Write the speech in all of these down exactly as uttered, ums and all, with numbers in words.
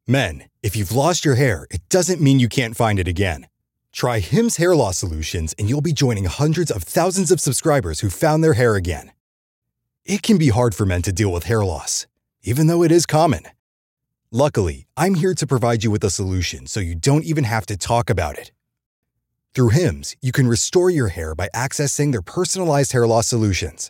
Men, if you've lost your hair, it doesn't mean you can't find it again. Try Hims Hair Loss Solutions and you'll be joining hundreds of thousands of subscribers who found their hair again. It can be hard for men to deal with hair loss, even though it is common. Luckily, I'm here to provide you with a solution so you don't even have to talk about it. Through Hims, you can restore your hair by accessing their personalized hair loss solutions.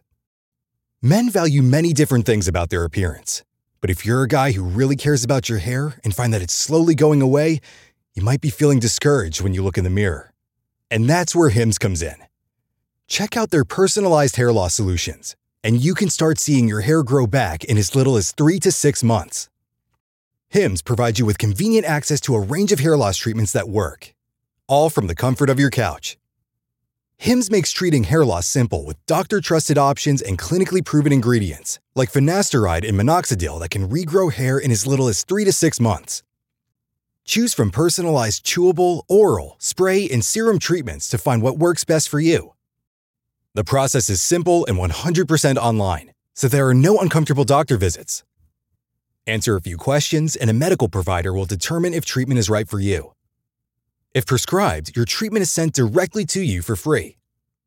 Men value many different things about their appearance, but if you're a guy who really cares about your hair and find that it's slowly going away, you might be feeling discouraged when you look in the mirror. And that's where Hims comes in. Check out their personalized hair loss solutions, and you can start seeing your hair grow back in as little as three to six months. Hims provides you with convenient access to a range of hair loss treatments that work, all from the comfort of your couch. Hims makes treating hair loss simple with doctor-trusted options and clinically proven ingredients, like finasteride and minoxidil that can regrow hair in as little as three to six months. Choose from personalized chewable, oral, spray, and serum treatments to find what works best for you. The process is simple and one hundred percent online, so there are no uncomfortable doctor visits. Answer a few questions, and a medical provider will determine if treatment is right for you. If prescribed, your treatment is sent directly to you for free.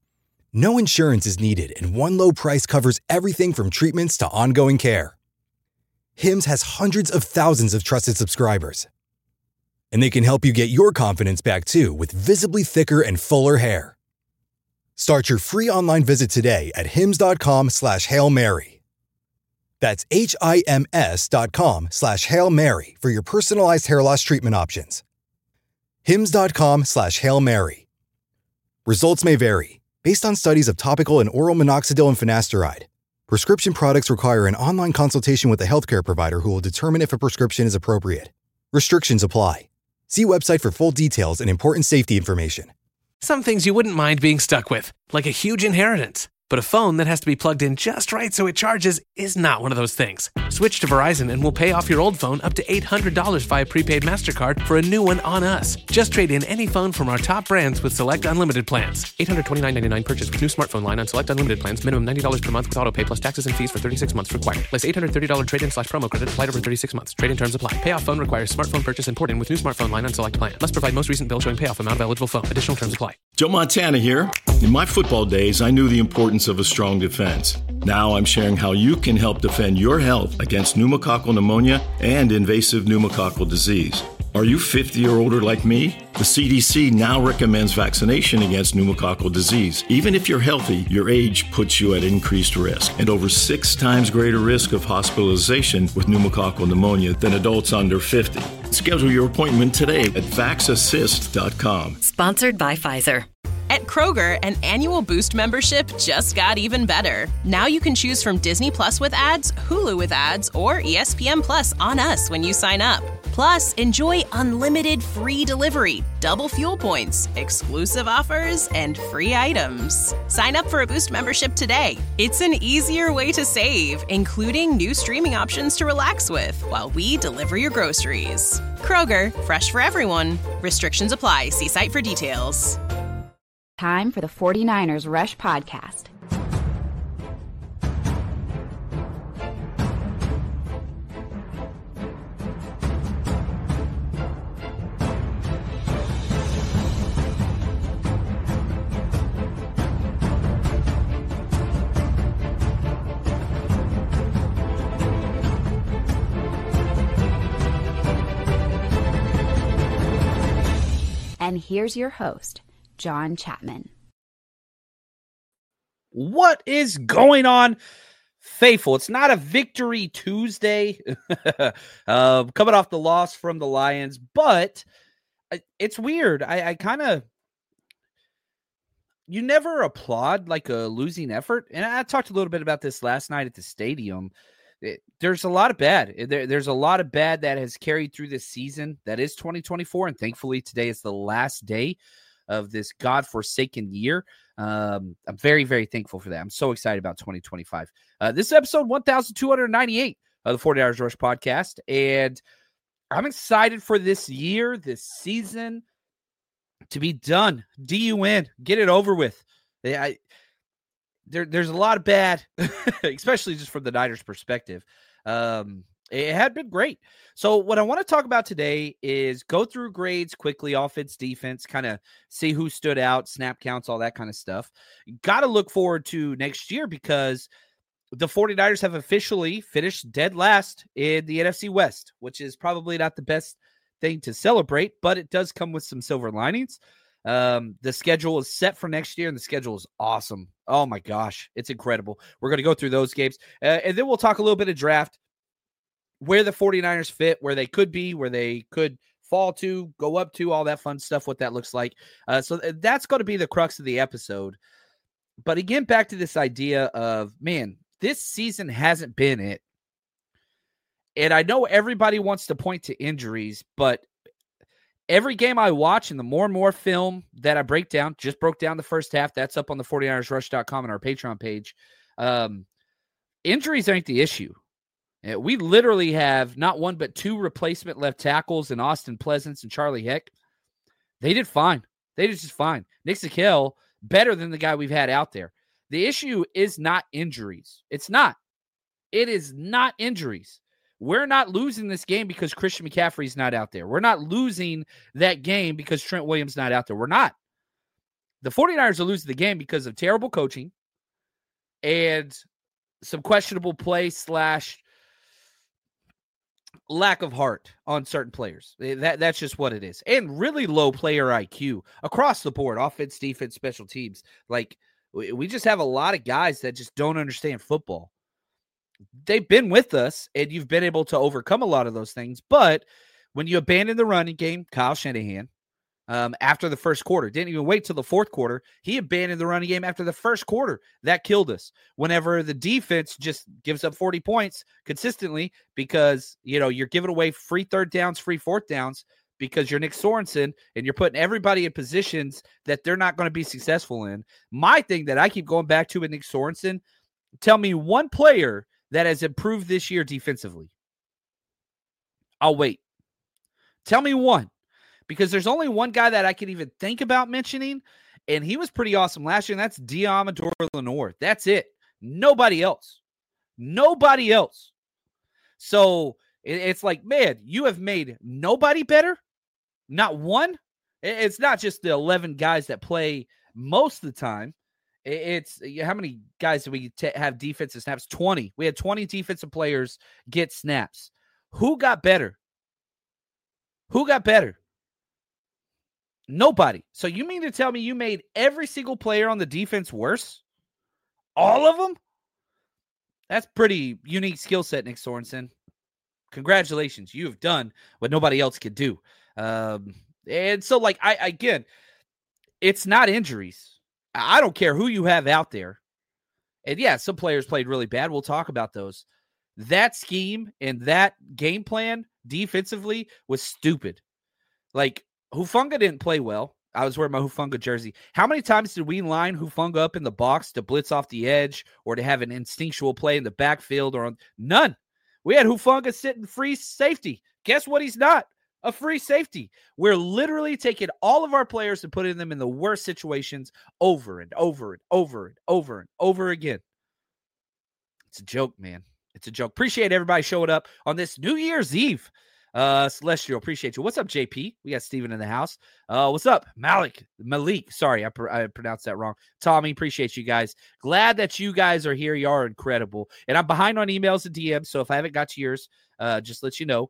No insurance is needed, and one low price covers everything from treatments to ongoing care. Hims has hundreds of thousands of trusted subscribers. And they can help you get your confidence back too with visibly thicker and fuller hair. Start your free online visit today at hims.com slash Hail Mary. That's H-I-M-S dot com slash Hail Mary for your personalized hair loss treatment options. Hims.com slash Hail Mary. Results may vary based on studies of topical and oral minoxidil and finasteride. Prescription products require an online consultation with a healthcare provider who will determine if a prescription is appropriate. Restrictions apply. See website for full details and important safety information. Some things you wouldn't mind being stuck with, like a huge inheritance. But a phone that has to be plugged in just right so it charges is not one of those things. Switch to Verizon and we'll pay off your old phone up to eight hundred dollars via prepaid MasterCard for a new one on us. Just trade in any phone from our top brands with select unlimited plans. eight hundred twenty-nine dollars and ninety-nine cents purchase with new smartphone line on select unlimited plans. Minimum ninety dollars per month with autopay plus taxes and fees for thirty-six months required. Place eight hundred thirty dollars trade-in slash promo credit applied over thirty-six months. Trade-in terms apply. Payoff phone requires smartphone purchase and port-in with new smartphone line on select plan. Must provide most recent bill showing payoff amount of eligible phone. Additional terms apply. Joe Montana here. In my football days, I knew the importance of a strong defense. Now I'm sharing how you can help defend your health against pneumococcal pneumonia and invasive pneumococcal disease. Are you fifty or older like me? The C D C now recommends vaccination against pneumococcal disease. Even if you're healthy, your age puts you at increased risk and over six times greater risk of hospitalization with pneumococcal pneumonia than adults under fifty. Schedule your appointment today at vax assist dot com. Sponsored by Pfizer. At Kroger, an annual Boost membership just got even better. Now you can choose from Disney Plus with ads, Hulu with ads, or E S P N Plus on us when you sign up. Plus, enjoy unlimited free delivery, double fuel points, exclusive offers, and free items. Sign up for a Boost membership today. It's an easier way to save, including new streaming options to relax with while we deliver your groceries. Kroger, fresh for everyone. Restrictions apply. See site for details. Time for the forty-niners Rush Podcast. And here's your host, John Chapman. What is going on, faithful? It's not a Victory Tuesday, uh, coming off the loss from the Lions, but it's weird. I, I kind of, you never applaud like a losing effort. And I talked a little bit about this last night at the stadium. It, there's a lot of bad. There, there's a lot of bad that has carried through this season. That is twenty twenty-four. And thankfully today is the last day of this godforsaken year. Um, I'm very, very thankful for that. I'm so excited about twenty twenty-five. Uh, this is episode one thousand two hundred ninety-eight of the forty-niners Rush Podcast. And I'm excited for this year, this season to be done. D U N, get it over with. I, there, there's a lot of bad, especially just from the Niners perspective. Um, It had been great. So what I want to talk about today is go through grades quickly, offense, defense, kind of see who stood out, snap counts, all that kind of stuff. Got to look forward to next year because the 49ers have officially finished dead last in the N F C West, which is probably not the best thing to celebrate, but it does come with some silver linings. Um, the schedule is set for next year, and the schedule is awesome. Oh, my gosh. It's incredible. We're going to go through those games, uh, and then we'll talk a little bit of draft, where the 49ers fit, where they could be, where they could fall to, go up to, all that fun stuff, what that looks like. Uh, so that's going to be the crux of the episode. But again, back to this idea of, man, this season hasn't been it. And I know everybody wants to point to injuries, but every game I watch and the more and more film that I break down, just broke down the first half, that's up on the 49ers rush dot com and our Patreon page. Um, injuries aren't the issue. We literally have not one but two replacement left tackles in Austin Pleasance and Charlie Heck. They did fine. They did just fine. Nick Zakelj, better than the guy we've had out there. The issue is not injuries. It's not. It is not injuries. We're not losing this game because Christian McCaffrey's not out there. We're not losing that game because Trent Williams not out there. We're not. The 49ers are losing the game because of terrible coaching and some questionable play slash lack of heart on certain players. That That's just what it is. And really low player I Q across the board, offense, defense, special teams. Like, we just have a lot of guys that just don't understand football. They've been with us, and you've been able to overcome a lot of those things. But when you abandon the running game, Kyle Shanahan, um, after the first quarter, didn't even wait till the fourth quarter. He abandoned the running game after the first quarter. That killed us. Whenever the defense just gives up forty points consistently because, you know, you're giving away free third downs, free fourth downs because you're Nick Sorensen and you're putting everybody in positions that they're not going to be successful in. My thing that I keep going back to with Nick Sorensen, tell me one player that has improved this year defensively. I'll wait. Tell me one. Because there's only one guy that I can even think about mentioning, and he was pretty awesome last year, and that's Deommodore Lenoir. That's it. Nobody else. Nobody else. So it's like, man, you have made nobody better? Not one? It's not just the eleven guys that play most of the time. It's how many guys do we t- have defensive snaps? twenty. We had twenty defensive players get snaps. Who got better? Who got better? Nobody. So you mean to tell me you made every single player on the defense worse? All of them? That's pretty unique skill set, Nick Sorensen. Congratulations. You have done what nobody else could do. Um, and so, like, I again, it's not injuries. I don't care who you have out there. And, yeah, some players played really bad. We'll talk about those. That scheme and that game plan defensively was stupid. Like, Hufanga didn't play well. I was wearing my Hufanga jersey. How many times did we line Hufanga up in the box to blitz off the edge or to have an instinctual play in the backfield? Or on None. We had Hufanga sitting free safety. Guess what? He's not a free safety. We're literally taking all of our players and putting them in the worst situations over and over and over and over and over again. It's a joke, man. It's a joke. Appreciate everybody showing up on this New Year's Eve. Uh, Celestial, appreciate you. What's up, J P? We got Steven in the house. Uh, what's up, Malik? Malik. Sorry, I, pr- I pronounced that wrong. Tommy, appreciate you guys. Glad that you guys are here. You are incredible. And I'm behind on emails and D Ms, so if I haven't got to yours, uh, just let you know.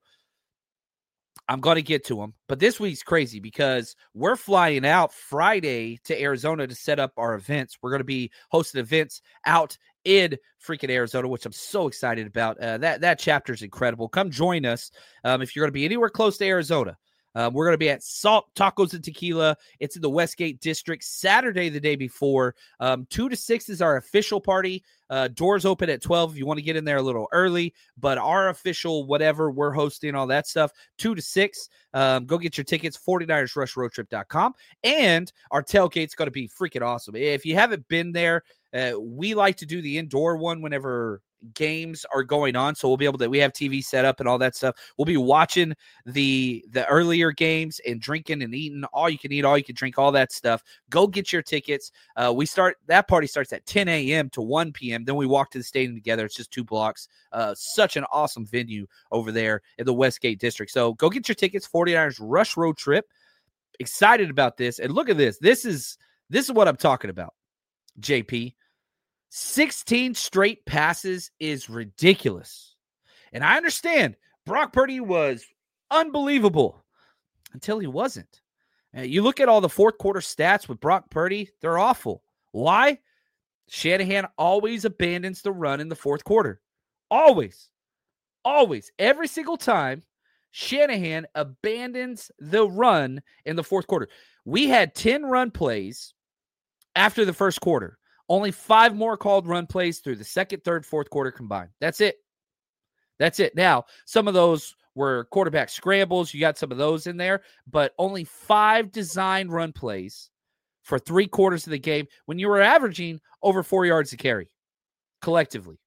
I'm going to get to them. But this week's crazy because we're flying out Friday to Arizona to set up our events. We're going to be hosting events out in freaking Arizona, which I'm so excited about. Uh, that, that chapter is incredible. Come join us um, if you're going to be anywhere close to Arizona. Um, we're going to be at Salt Tacos and Tequila. It's in the Westgate District Saturday the day before. Um, two to six is our official party. Uh, doors open at twelve if you want to get in there a little early. But our official whatever, we're hosting all that stuff, two to six. Um, go get your tickets, 49ers rush road trip dot com. And our tailgate's going to be freaking awesome. If you haven't been there, uh, we like to do the indoor one whenever games are going on, so we'll be able to, we have T V set up and all that stuff. We'll be watching the the earlier games and drinking and eating all you can eat, all you can drink, all that stuff. Go get your tickets. Uh, we start, that party starts at ten a.m. to one p.m. Then we walk to the stadium together. It's just two blocks. Uh, such an awesome venue over there in the Westgate District. So go get your tickets. forty-niners Rush Road Trip. Excited about this. And look at this. This is this is what I'm talking about, J P. sixteen straight passes is ridiculous. And I understand Brock Purdy was unbelievable until he wasn't. Uh, you look at all the fourth quarter stats with Brock Purdy, they're awful. Why? Shanahan always abandons the run in the fourth quarter. Always. Always. Every single time, Shanahan abandons the run in the fourth quarter. We had ten run plays after the first quarter. Only five more called run plays through the second, third, fourth quarter combined. That's it. That's it. Now, some of those were quarterback scrambles. You got some of those in there, but only five designed run plays for three quarters of the game when you were averaging over four yards a carry collectively.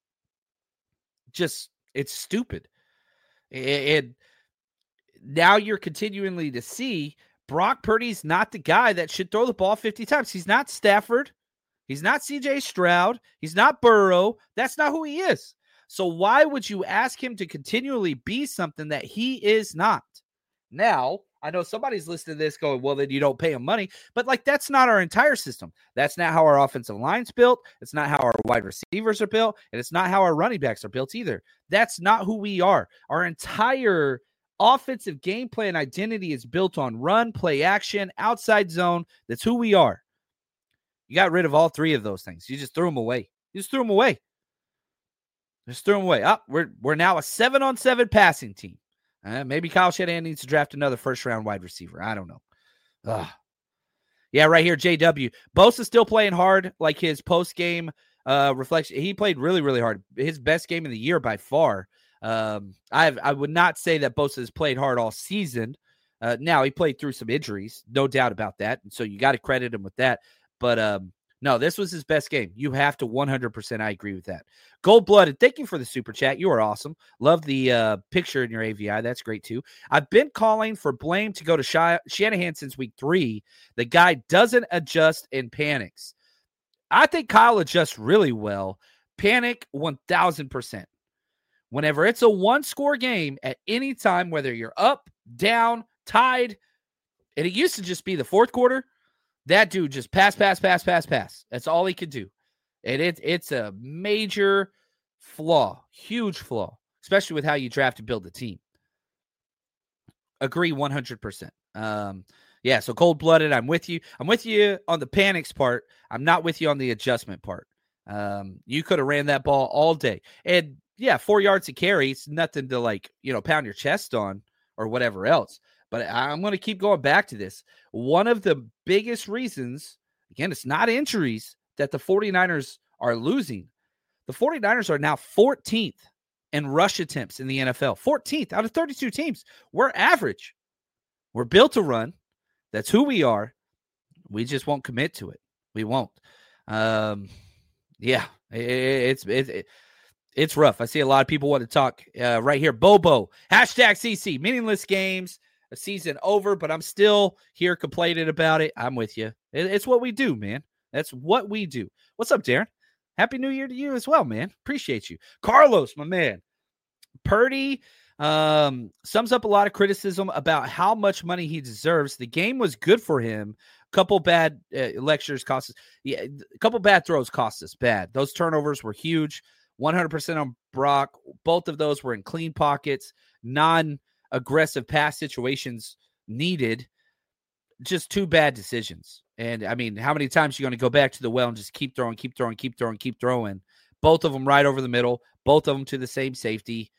Just, it's stupid. And now you're continually to see Brock Purdy's not the guy that should throw the ball fifty times. He's not Stafford. He's not C J Stroud. He's not Burrow. That's not who he is. So why would you ask him to continually be something that he is not? Now, I know somebody's listening to this going, well, then you don't pay him money. But, like, that's not our entire system. That's not how our offensive line's built. It's not how our wide receivers are built. And it's not how our running backs are built either. That's not who we are. Our entire offensive game plan identity is built on run, play action, outside zone. That's who we are. You got rid of all three of those things. You just threw them away. You just threw them away. Just threw them away. Oh, we're we're now a seven on seven passing team. Uh, maybe Kyle Shanahan needs to draft another first round wide receiver. I don't know. Ugh. Yeah, right here, J W. Bosa's still playing hard, like his post game uh, reflection. He played really, really hard. His best game of the year by far. Um, I I would not say that Bosa has played hard all season. Uh, now he played through some injuries, no doubt about that. And so you got to credit him with that. But um, no, this was his best game. You have to one hundred percent. I agree with that. Gold-blooded, thank you for the super chat. You are awesome. Love the uh, picture in your A V I. That's great, too. I've been calling for blame to go to Sh- Shanahan since week three. The guy doesn't adjust and panics. I think Kyle adjusts really well. Panic one thousand percent. Whenever it's a one-score game at any time, whether you're up, down, tied, and it used to just be the fourth quarter, that dude just pass, pass, pass, pass, pass. That's all he could do. And it, it's a major flaw, huge flaw, especially with how you draft and build a team. Agree one hundred percent. Um, yeah, so cold-blooded, I'm with you. I'm with you on the panics part. I'm not with you on the adjustment part. Um, you could have ran that ball all day. And, yeah, four yards to carry, it's nothing to, like, you know, pound your chest on or whatever else. But I'm going to keep going back to this. One of the biggest reasons, again, it's not injuries, that the 49ers are losing. The 49ers are now fourteenth in rush attempts in the N F L. fourteenth out of thirty-two teams. We're average. We're built to run. That's who we are. We just won't commit to it. We won't. Um, yeah, it, it's it, it, it's rough. I see a lot of people want to talk uh, right here. Bobo, hashtag C C, meaningless games. A season over, but I'm still here complaining about it. I'm with you. It, it's what we do, man. That's what we do. What's up, Darren? Happy New Year to you as well, man. Appreciate you. Carlos, my man. Purdy um, sums up a lot of criticism about how much money he deserves. The game was good for him. A couple bad uh, lectures cost us. Yeah, a couple bad throws cost us bad. Those turnovers were huge. one hundred percent on Brock. Both of those were in clean pockets. Non aggressive pass situations needed. Just two bad decisions. And I mean, how many times are you going to go back to the well and just keep throwing, keep throwing, keep throwing, keep throwing? Both of them right over the middle. Both of them to the same safety.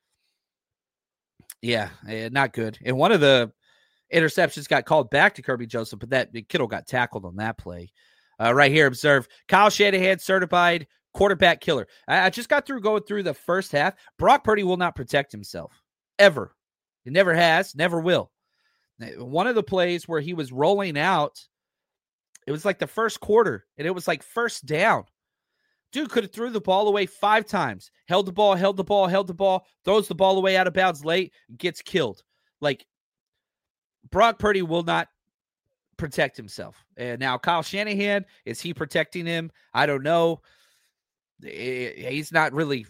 Yeah, not good. And one of the interceptions got called back to Kirby Joseph, but that Kittle got tackled on that play. Uh, right here, observe Kyle Shanahan, certified quarterback killer. I, I just got through going through the first half. Brock Purdy will not protect himself ever. He never has, never will. One of the plays where he was rolling out, it was like the first quarter, and it was like first down. Dude could have threw the ball away five times, held the ball, held the ball, held the ball, throws the ball away out of bounds late, gets killed. Like, Brock Purdy will not protect himself. And now Kyle Shanahan, is he protecting him? I don't know. He's not really.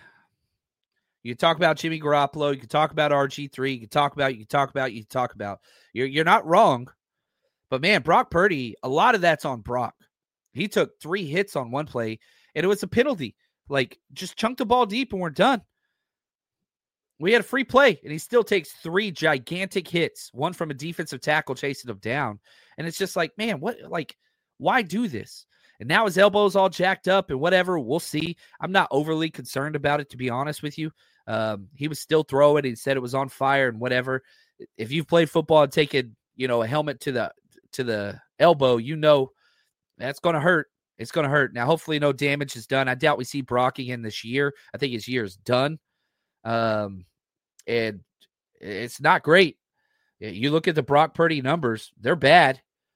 You can talk about Jimmy Garoppolo. You can talk about R G three. You can talk about, you can talk about, you can talk about. You're, you're not wrong. But, man, Brock Purdy, a lot of that's on Brock. He took three hits on one play, and it was a penalty. Like, just chunk the ball deep and we're done. We had a free play, and he still takes three gigantic hits, one from a defensive tackle chasing him down. And it's just like, man, what, like, why do this? And now his elbow's all jacked up and whatever. We'll see. I'm not overly concerned about it, to be honest with you. Um, he was still throwing. He said it was on fire and whatever. If you've played football and taken, you know, a helmet to the to the elbow, you know that's going to hurt. It's going to hurt. Now, hopefully no damage is done. I doubt we see Brock again this year. I think his year is done. Um, and it's not great. You look at the Brock Purdy numbers, they're bad.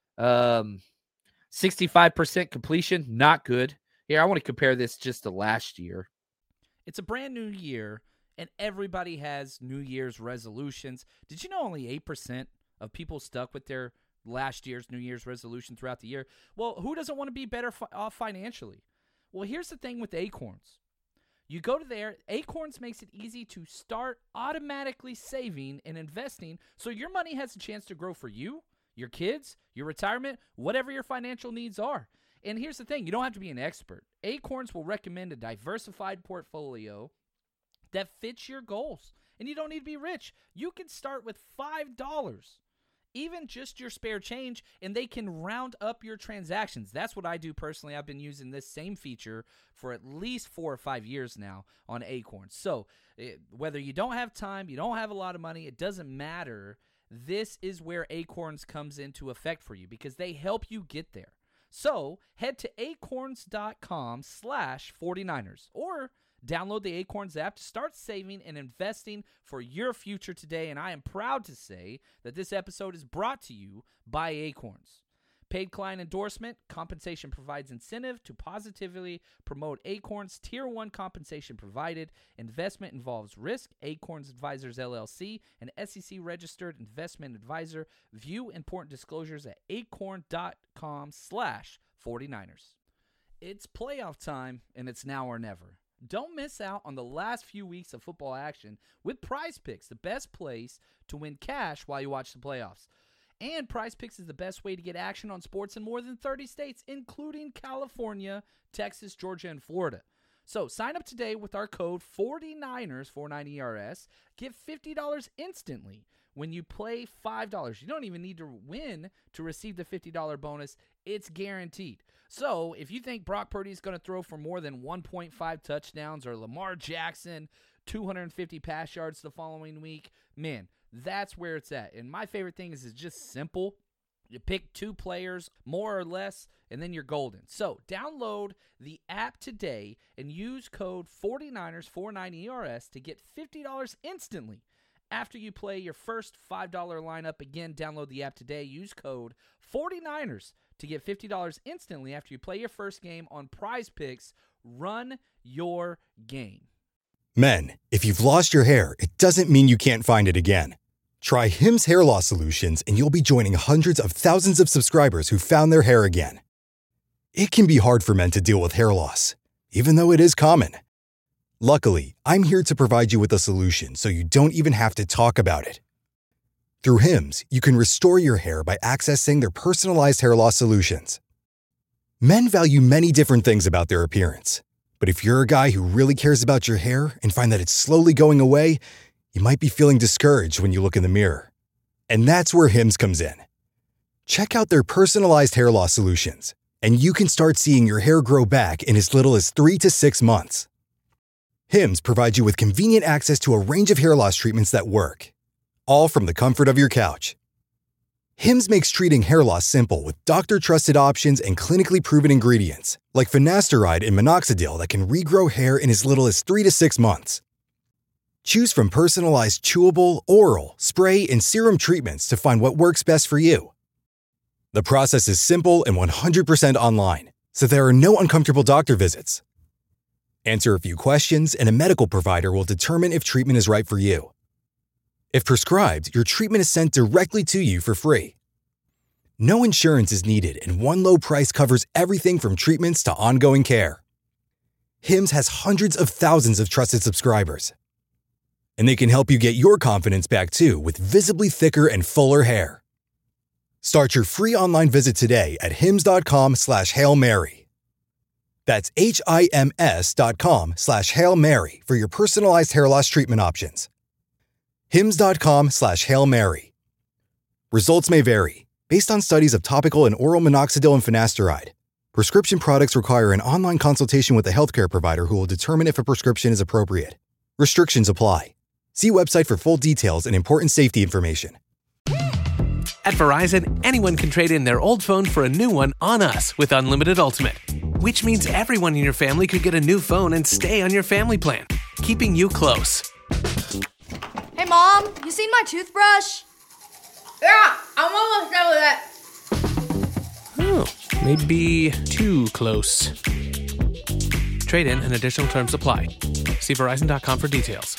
Um, sixty-five percent completion, not good. Here, I want to compare this just to last year. It's a brand new year, and everybody has New Year's resolutions. Did you know only eight percent of people stuck with their last year's New Year's resolution throughout the year? Well, who doesn't want to be better fi- off financially? Well, here's the thing with Acorns. You go to there, Acorns makes it easy to start automatically saving and investing so your money has a chance to grow for you, your kids, your retirement, whatever your financial needs are. And here's the thing, you don't have to be an expert. Acorns will recommend a diversified portfolio that fits your goals. And you don't need to be rich. You can start with five dollars. Even just your spare change, and they can round up your transactions. That's what I do personally. I've been using this same feature for at least four or five years now on Acorns. So it, whether you don't have time, you don't have a lot of money, it doesn't matter. This is where Acorns comes into effect for you because they help you get there. So head to acorns.com slash 49ers or download the Acorns app to start saving and investing for your future today. And I am proud to say that this episode is brought to you by Acorns. Paid client endorsement, compensation provides incentive to positively promote Acorns. Tier one compensation provided. Investment involves risk. Acorns Advisors, L L C, an S E C-registered investment advisor. View important disclosures at acorn.com slash 49ers. It's playoff time, and it's now or never. Don't miss out on the last few weeks of football action with Prize Picks, the best place to win cash while you watch the playoffs. And Prize Picks is the best way to get action on sports in more than thirty states, including California, Texas, Georgia, and Florida. So sign up today with our code 49ers, forty-nine E R S. Get fifty dollars instantly when you play five dollars. You don't even need to win to receive the fifty dollars bonus. It's guaranteed. So if you think Brock Purdy is going to throw for more than one point five touchdowns or Lamar Jackson, two hundred fifty pass yards the following week, man, that's where it's at. And my favorite thing is it's just simple. You pick two players, more or less, and then you're golden. So download the app today and use code 49ers, forty-nine E R S to get fifty dollars instantly. After you play your first five dollars lineup, again, download the app today. Use code 49ers to get fifty dollars instantly after you play your first game on Prize Picks. Run your game. Men, if you've lost your hair, it doesn't mean you can't find it again. Try Hims Hair Loss Solutions and you'll be joining hundreds of thousands of subscribers who found their hair again. It can be hard for men to deal with hair loss, even though it is common. Luckily, I'm here to provide you with a solution so you don't even have to talk about it. Through Hims, you can restore your hair by accessing their personalized hair loss solutions. Men value many different things about their appearance. But if you're a guy who really cares about your hair and find that it's slowly going away, you might be feeling discouraged when you look in the mirror. And that's where Hims comes in. Check out their personalized hair loss solutions, and you can start seeing your hair grow back in as little as three to six months. Hims provides you with convenient access to a range of hair loss treatments that work, all from the comfort of your couch. Hims makes treating hair loss simple with doctor-trusted options and clinically proven ingredients, like finasteride and minoxidil that can regrow hair in as little as three to six months. Choose from personalized chewable, oral, spray, and serum treatments to find what works best for you. The process is simple and one hundred percent online, so there are no uncomfortable doctor visits. Answer a few questions, and a medical provider will determine if treatment is right for you. If prescribed, your treatment is sent directly to you for free. No insurance is needed, and one low price covers everything from treatments to ongoing care. Hims has hundreds of thousands of trusted subscribers. And they can help you get your confidence back too with visibly thicker and fuller hair. Start your free online visit today at hims.com slash Hail Mary. That's H-I-M-S dot com slash Hail Mary for your personalized hair loss treatment options. Hims.com slash Hail Mary. Results may vary based on studies of topical and oral minoxidil and finasteride. Prescription products require an online consultation with a healthcare provider who will determine if a prescription is appropriate. Restrictions apply. See website for full details and important safety information. At Verizon, anyone can trade in their old phone for a new one on us with Unlimited Ultimate, which means everyone in your family could get a new phone and stay on your family plan, keeping you close. Hey, Mom, you seen my toothbrush? Yeah, I'm almost done with that. Oh, maybe too close. Trade in and additional terms apply. See Verizon dot com for details.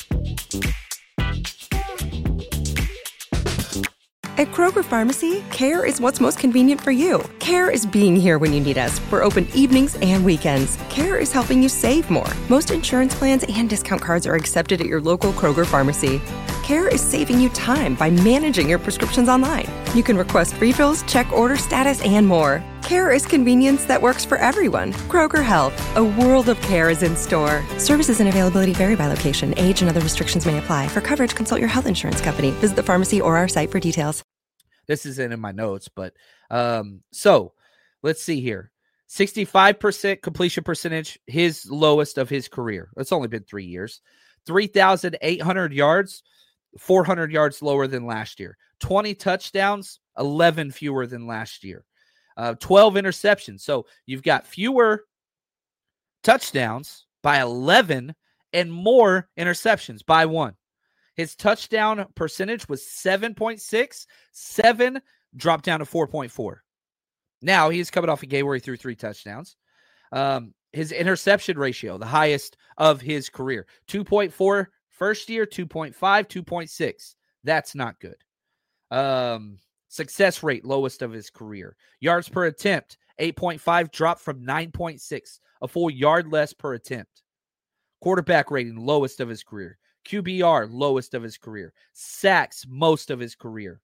At Kroger Pharmacy, care is what's most convenient for you. Care is being here when you need us. We're open evenings and weekends. Care is helping you save more. Most insurance plans and discount cards are accepted at your local Kroger Pharmacy. Care is saving you time by managing your prescriptions online. You can request refills, check order status, and more. Care is convenience that works for everyone. Kroger Health, a world of care is in store. Services and availability vary by location. Age and other restrictions may apply. For coverage, consult your health insurance company. Visit the pharmacy or our site for details. This isn't in my notes, but um, so let's see here. sixty-five percent completion percentage, his lowest of his career. It's only been three years. three thousand eight hundred yards, four hundred yards lower than last year. twenty touchdowns, eleven fewer than last year. Uh, twelve interceptions. So you've got fewer touchdowns by eleven and more interceptions by one. His touchdown percentage was seven point six. seven dropped down to four point four. Now he's coming off a game where he threw three touchdowns. Um, his interception ratio, the highest of his career, two point four first year, two point five, two point six. That's not good. Um, success rate, lowest of his career. Yards per attempt, eight point five, dropped from nine point six, a full yard less per attempt. Quarterback rating, lowest of his career. Q B R, lowest of his career. Sacks, most of his career.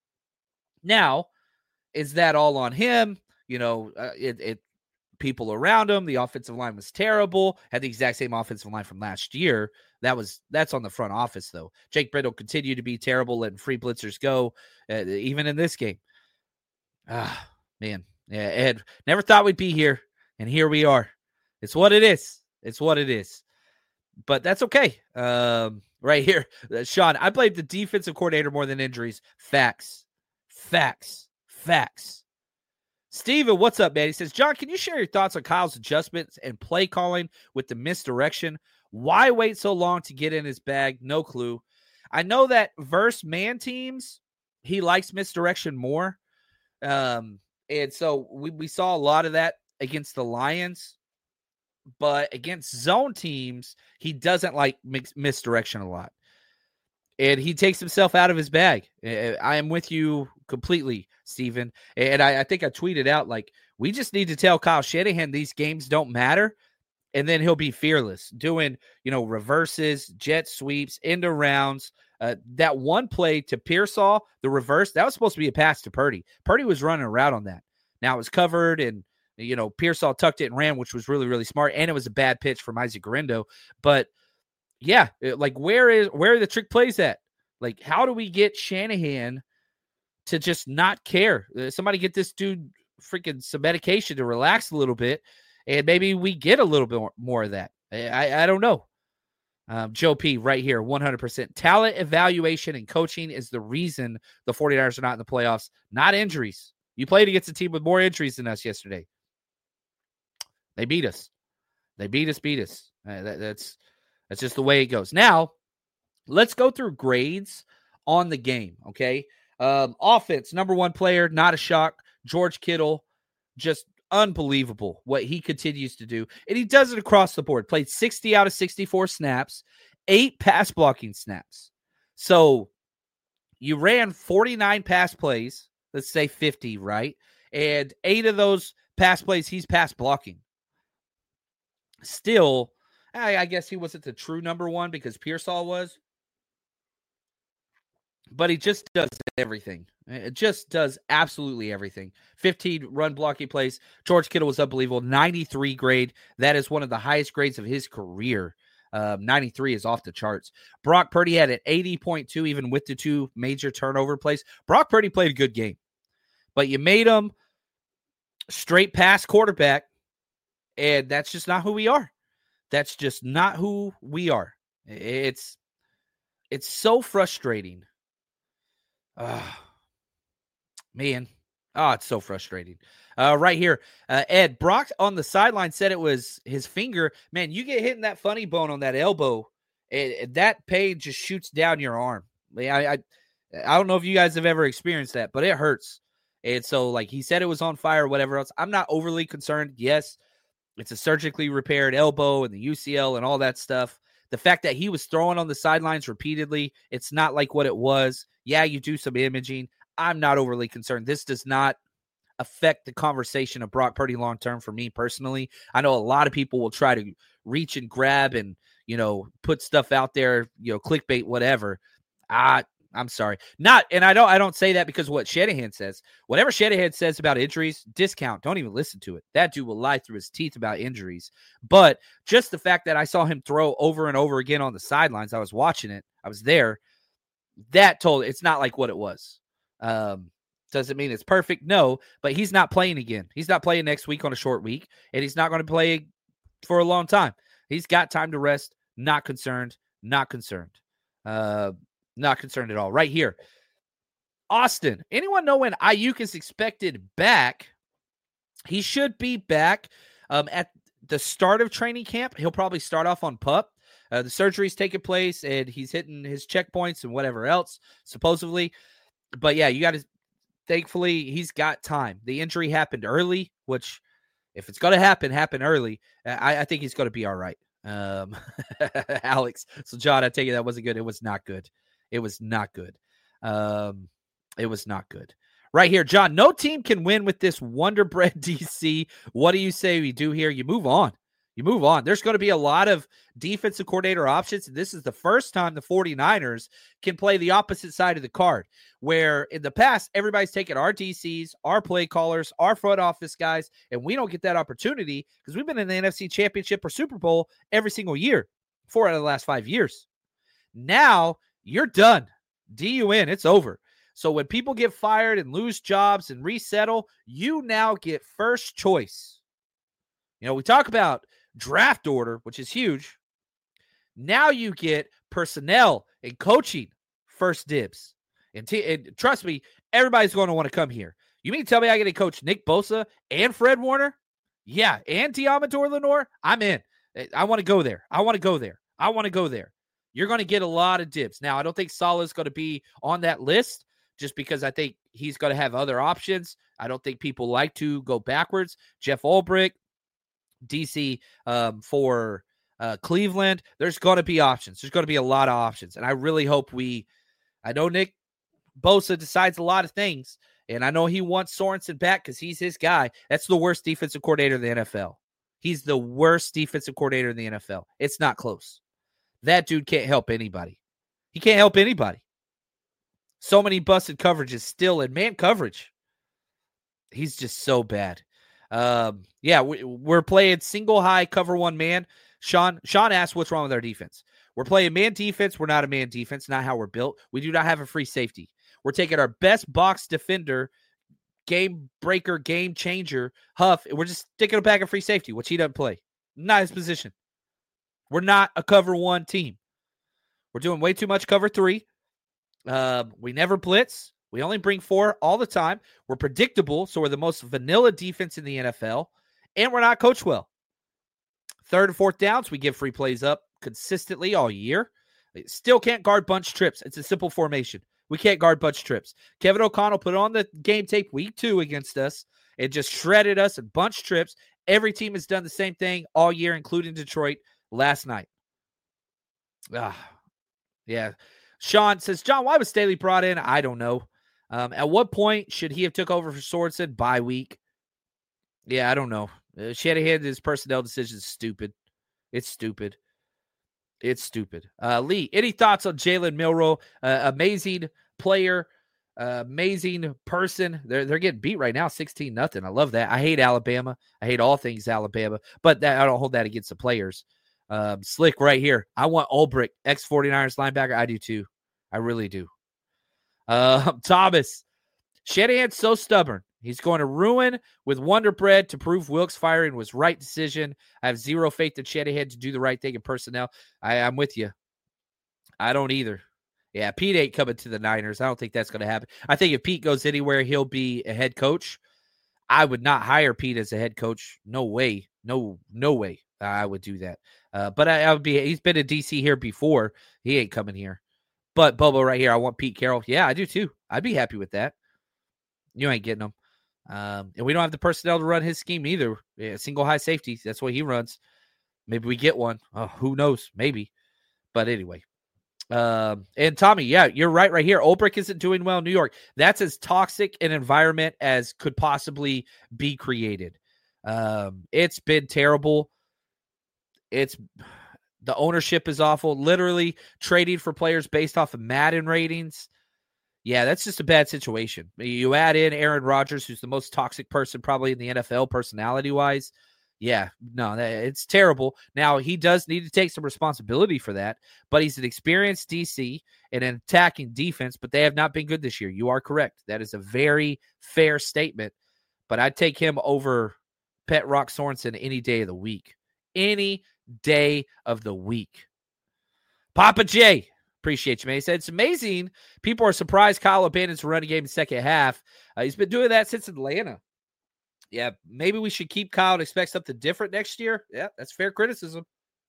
Now, is that all on him? You know, uh, it, it people around him. The offensive line was terrible. Had the exact same offensive line from last year. That was that's on the front office, though. Jake Brendel continued to be terrible, letting free blitzers go, uh, even in this game. Ah, man. Yeah, Ed, never thought we'd be here, and here we are. It's what it is. It's what it is. But that's okay. Um, right here, uh, Sean, I blame the defensive coordinator more than injuries. Facts. Facts. Facts. Steven, what's up, man? He says, John, can you share your thoughts on Kyle's adjustments and play calling with the misdirection? Why wait so long to get in his bag? No clue. I know that versus man teams, he likes misdirection more. Um, and so we, we saw a lot of that against the Lions. But against zone teams, he doesn't like mix, misdirection a lot. And he takes himself out of his bag. I am with you completely, Steven. And I, I think I tweeted out, like, we just need to tell Kyle Shanahan these games don't matter. And then he'll be fearless, doing, you know, reverses, jet sweeps, end rounds. Uh, that one play to Pearsall, the reverse, that was supposed to be a pass to Purdy. Purdy was running a route on that. Now it was covered, and you know, Pearsall tucked it and ran, which was really, really smart. And it was a bad pitch from Isaac Guerendo. But yeah, it, like where is where are the trick plays at? Like, how do we get Shanahan to just not care? Uh, somebody get this dude freaking some medication to relax a little bit, and maybe we get a little bit more, more of that. I, I, I don't know. Um, Joe P right here, one hundred percent. Talent evaluation and coaching is the reason the 49ers are not in the playoffs, not injuries. You played against a team with more injuries than us yesterday. They beat us. They beat us, beat us. Uh, that, that's that's just the way it goes. Now, let's go through grades on the game, okay? Um, offense, number one player, not a shock. George Kittle, just unbelievable what he continues to do. And he does it across the board. Played sixty out of sixty-four snaps, eight pass blocking snaps. So you ran forty-nine pass plays, let's say fifty, right? And eight of those pass plays, he's pass blocking. Still, I, I guess he wasn't the true number one because Pearsall was. But he just does everything. It just does absolutely everything. fifteen run blocking plays. George Kittle was unbelievable. ninety-three grade. That is one of the highest grades of his career. Um, ninety-three is off the charts. Brock Purdy had an eighty point two, even with the two major turnover plays. Brock Purdy played a good game. But you made him straight pass quarterback, and that's just not who we are. That's just not who we are. It's, it's so frustrating. Uh, man, oh, it's so frustrating. Uh, right here, uh, Ed, Brock on the sideline said it was his finger. Man, you get hit in that funny bone on that elbow, and, and that pain just shoots down your arm. I, I, I don't know if you guys have ever experienced that, but it hurts. And so, like he said, it was on fire or whatever else. I'm not overly concerned. Yes, it's a surgically repaired elbow and the U C L and all that stuff. The fact that he was throwing on the sidelines repeatedly, it's not like what it was. Yeah, you do some imaging. I'm not overly concerned. This does not affect the conversation of Brock Purdy long-term for me personally. I know a lot of people will try to reach and grab and, you know, put stuff out there, you know, clickbait, whatever. I, I'm sorry. Not, and I don't, I don't say that because of what Shanahan says. Whatever Shanahan says about injuries, discount. Don't even listen to it. That dude will lie through his teeth about injuries. But just the fact that I saw him throw over and over again on the sidelines, I was watching it. I was there. That told it's not like what it was. Um, doesn't mean it's perfect. No, but he's not playing again. He's not playing next week on a short week, and he's not going to play for a long time. He's got time to rest. Not concerned. Not concerned. Uh, not concerned at all. Right here. Austin, anyone know when Ayuk is expected back? He should be back um, at the start of training camp. He'll probably start off on PUP. Uh, the surgery's taking place, and he's hitting his checkpoints and whatever else, supposedly. But, yeah, you got to – thankfully, he's got time. The injury happened early, which if it's going to happen, happen early. I, I think he's going to be all right. Um, Alex. So, John, I tell you that wasn't good. It was not good. It was not good. Um, it was not good. Right here, John, no team can win with this Wonder Bread D C. What do you say we do here? You move on. You move on. There's going to be a lot of defensive coordinator options. This is the first time the 49ers can play the opposite side of the card, where in the past, everybody's taken our D Cs, our play callers, our front office guys, and we don't get that opportunity because we've been in the N F C Championship or Super Bowl every single year, four out of the last five years. Now, you're done. D U N, it's over. So when people get fired and lose jobs and resettle, you now get first choice. You know, we talk about draft order, which is huge. Now you get personnel and coaching first dibs. And, t- and trust me, everybody's going to want to come here. You mean to tell me I get to coach Nick Bosa and Fred Warner? Yeah, and Diamador Lenore? I'm in. I want to go there. I want to go there. I want to go there. You're going to get a lot of dibs. Now, I don't think Saleh's going to be on that list just because I think he's going to have other options. I don't think people like to go backwards. Jeff Ulbrich, D C um, for uh, Cleveland. There's going to be options. There's going to be a lot of options. And I really hope we, I know Nick Bosa decides a lot of things, and I know he wants Sorensen back because he's his guy. That's the worst defensive coordinator in the N F L. He's the worst defensive coordinator in the N F L. It's not close. That dude can't help anybody. He can't help anybody. So many busted coverages still in man coverage. He's just so bad. Um, yeah, we, we're playing single high cover one man. Sean Sean asked what's wrong with our defense. We're playing man defense. We're not a man defense, not how we're built. We do not have a free safety. We're taking our best box defender, game breaker, game changer, Huff, and we're just sticking him back at free safety, which he doesn't play. Not his position. We're not a cover one team. We're doing way too much cover three. Um, we never blitz. We only bring four all the time. We're predictable, so we're the most vanilla defense in the N F L, and we're not coached well. Third and fourth downs, we give free plays up consistently all year. Still can't guard bunch trips. It's a simple formation. We can't guard bunch trips. Kevin O'Connell put on the game tape week two against us, and just shredded us and bunch trips. Every team has done the same thing all year, including Detroit last night. Ah, yeah. Sean says, John, why was Staley brought in? I don't know. Um, at what point should he have took over for Sorensen? Bye week. Yeah, I don't know. Uh, Shanahan, his personnel decision is stupid. It's stupid. It's stupid. Uh, Lee, any thoughts on Jalen Milroe? Uh, amazing player, uh, amazing person. They're they're getting beat right now, sixteen nothing. I love that. I hate Alabama. I hate all things Alabama, but that, I don't hold that against the players. Um, Slick right here. I want Ulbrich, ex forty-niners linebacker. I do too. I really do. Uh, Thomas, Shanahan's so stubborn. He's going to ruin with Wonder Bread to prove Wilkes firing was right decision. I have zero faith in Shanahan to do the right thing in personnel. I, I'm with you. I don't either. Yeah, Pete ain't coming to the Niners. I don't think that's going to happen. I think if Pete goes anywhere, he'll be a head coach. I would not hire Pete as a head coach. No way. No, no way I would do that. Uh, but I, I would be. He's been in D C here before. He ain't coming here. But Bobo right here, I want Pete Carroll. Yeah, I do too. I'd be happy with that. You ain't getting him. Um, and we don't have the personnel to run his scheme either. Yeah, single high safety. That's what he runs. Maybe we get one. Oh, who knows? Maybe. But anyway. Um, and Tommy, yeah, you're right right here. Ulbrich isn't doing well in New York. That's as toxic an environment as could possibly be created. Um, it's been terrible. It's the ownership is awful. Literally trading for players based off of Madden ratings. Yeah, that's just a bad situation. You add in Aaron Rodgers, who's the most toxic person probably in the N F L personality-wise. Yeah, no, it's terrible. Now, he does need to take some responsibility for that, but he's an experienced D C and an attacking defense, but they have not been good this year. You are correct. That is a very fair statement, but I'd take him over Pet Rock Sorensen any day of the week. Any day of the week. Papa J. Appreciate you, man. He said, it's amazing. People are surprised Kyle abandons the running game in the second half. Uh, he's been doing that since Atlanta. Yeah, maybe we should keep Kyle and expect something different next year. Yeah, that's fair criticism.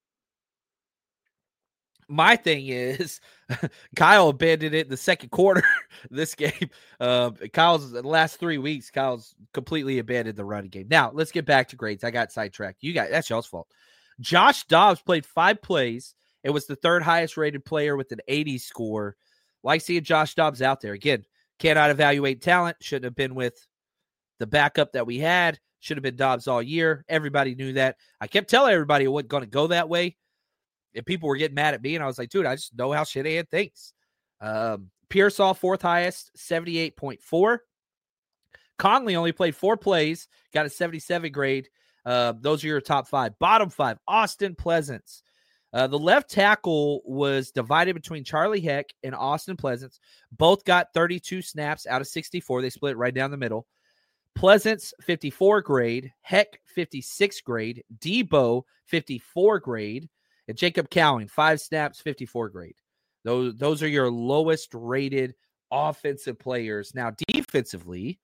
My thing is, Kyle abandoned it in the second quarter this game. Uh, Kyle's the last three weeks, Kyle's completely abandoned the running game. Now, let's get back to grades. I got sidetracked. You got that's y'all's fault. Josh Dobbs played five plays. It was the third highest rated player with an eighty score. Like seeing Josh Dobbs out there. Again, cannot evaluate talent. Shouldn't have been with the backup that we had. Should have been Dobbs all year. Everybody knew that. I kept telling everybody it wasn't going to go that way. And people were getting mad at me. And I was like, dude, I just know how Shanahan thinks. Um, Pearsall, fourth highest, seventy-eight point four. Conley only played four plays, got a seventy-seven grade. Uh, those are your top five. Bottom five, Austin Pleasants. Uh, the left tackle was divided between Charlie Heck and Austin Pleasants. Both got thirty-two snaps out of sixty-four. They split right down the middle. Pleasants, fifty-four grade. Heck, fifty-six grade. Debo, fifty-four grade. And Jacob Cowing, five snaps, fifty-four grade. Those, those are your lowest rated offensive players. Now, defensively,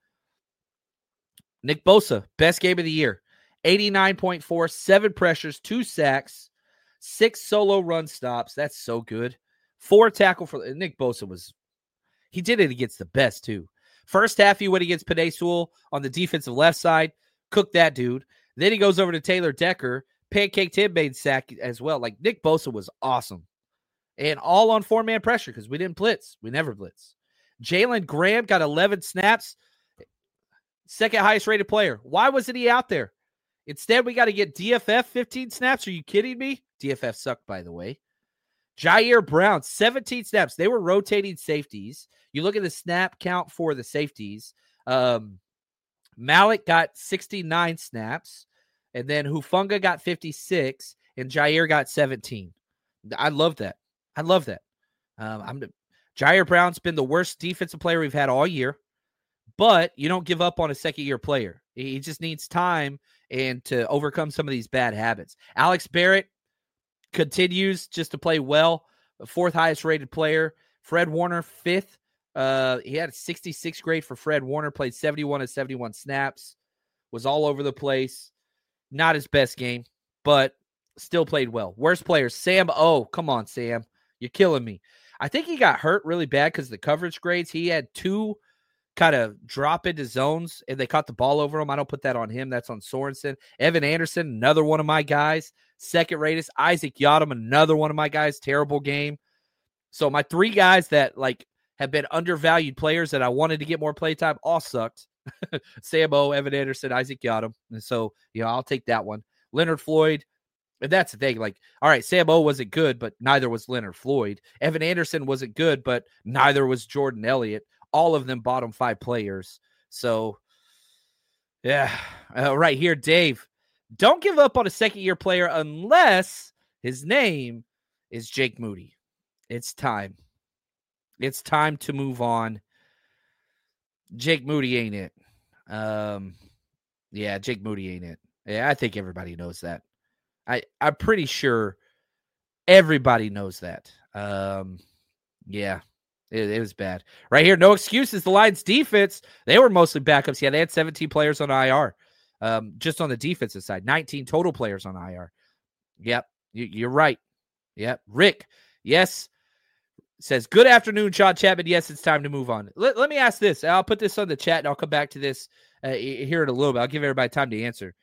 Nick Bosa, best game of the year. eighty-nine point four, seven pressures, two sacks. Six solo run stops. That's so good. Four tackle for Nick Bosa was, he did it against the best too. First half, he went against Penei Sewell on the defensive left side. Cooked that dude. Then he goes over to Taylor Decker. Pancaked him, made sack as well. Like Nick Bosa was awesome. And all on four-man pressure because we didn't blitz. We never blitz. Jalen Graham got eleven snaps. Second highest rated player. Why wasn't he out there? Instead, we got to get D F F fifteen snaps. Are you kidding me? D F F sucked, by the way. Jair Brown, seventeen snaps. They were rotating safeties. You look at the snap count for the safeties. Um, Malik got sixty-nine snaps. And then Hufanga got fifty-six. And Jair got seventeen. I love that. I love that. Um, I'm Jair Brown's been the worst defensive player we've had all year. But you don't give up on a second-year player. He just needs time and to overcome some of these bad habits. Alex Barrett continues just to play well. Fourth highest rated player. Fred Warner, fifth. Uh, he had a sixty-six grade for Fred Warner. Played seventy-one of seventy-one snaps. Was all over the place. Not his best game, but still played well. Worst player, Sam O. Come on, Sam. You're killing me. I think he got hurt really bad because of the coverage grades. He had two kind of drop into zones and they caught the ball over him. I don't put that on him. That's on Sorensen. Evan Anderson, another one of my guys. Second ratest. Isaac Yadam, another one of my guys. Terrible game. So my three guys that like have been undervalued players that I wanted to get more play time all sucked. Sam-O, Evan Anderson, Isaac Yadam. And so, you know, I'll take that one. Leonard Floyd. And that's the thing. Like, all right, Sam-O wasn't good, but neither was Leonard Floyd. Evan Anderson wasn't good, but neither was Jordan Elliott. All of them bottom five players. So, yeah. Uh, right here, Dave. Don't give up on a second-year player unless his name is Jake Moody. It's time. It's time to move on. Jake Moody ain't it. Um, yeah, Jake Moody ain't it. Yeah, I think everybody knows that. I, I'm pretty sure everybody knows that. Um, yeah, it, it was bad. Right here, no excuses. The Lions defense, they were mostly backups. Yeah, they had seventeen players on I R. Um, just on the defensive side, nineteen total players on I R. Yep, you, you're right. Yep. Rick, yes, says, good afternoon, Sean Chapman. Yes, it's time to move on. Let, let me ask this. I'll put this on the chat, and I'll come back to this uh, here in a little bit. I'll give everybody time to answer.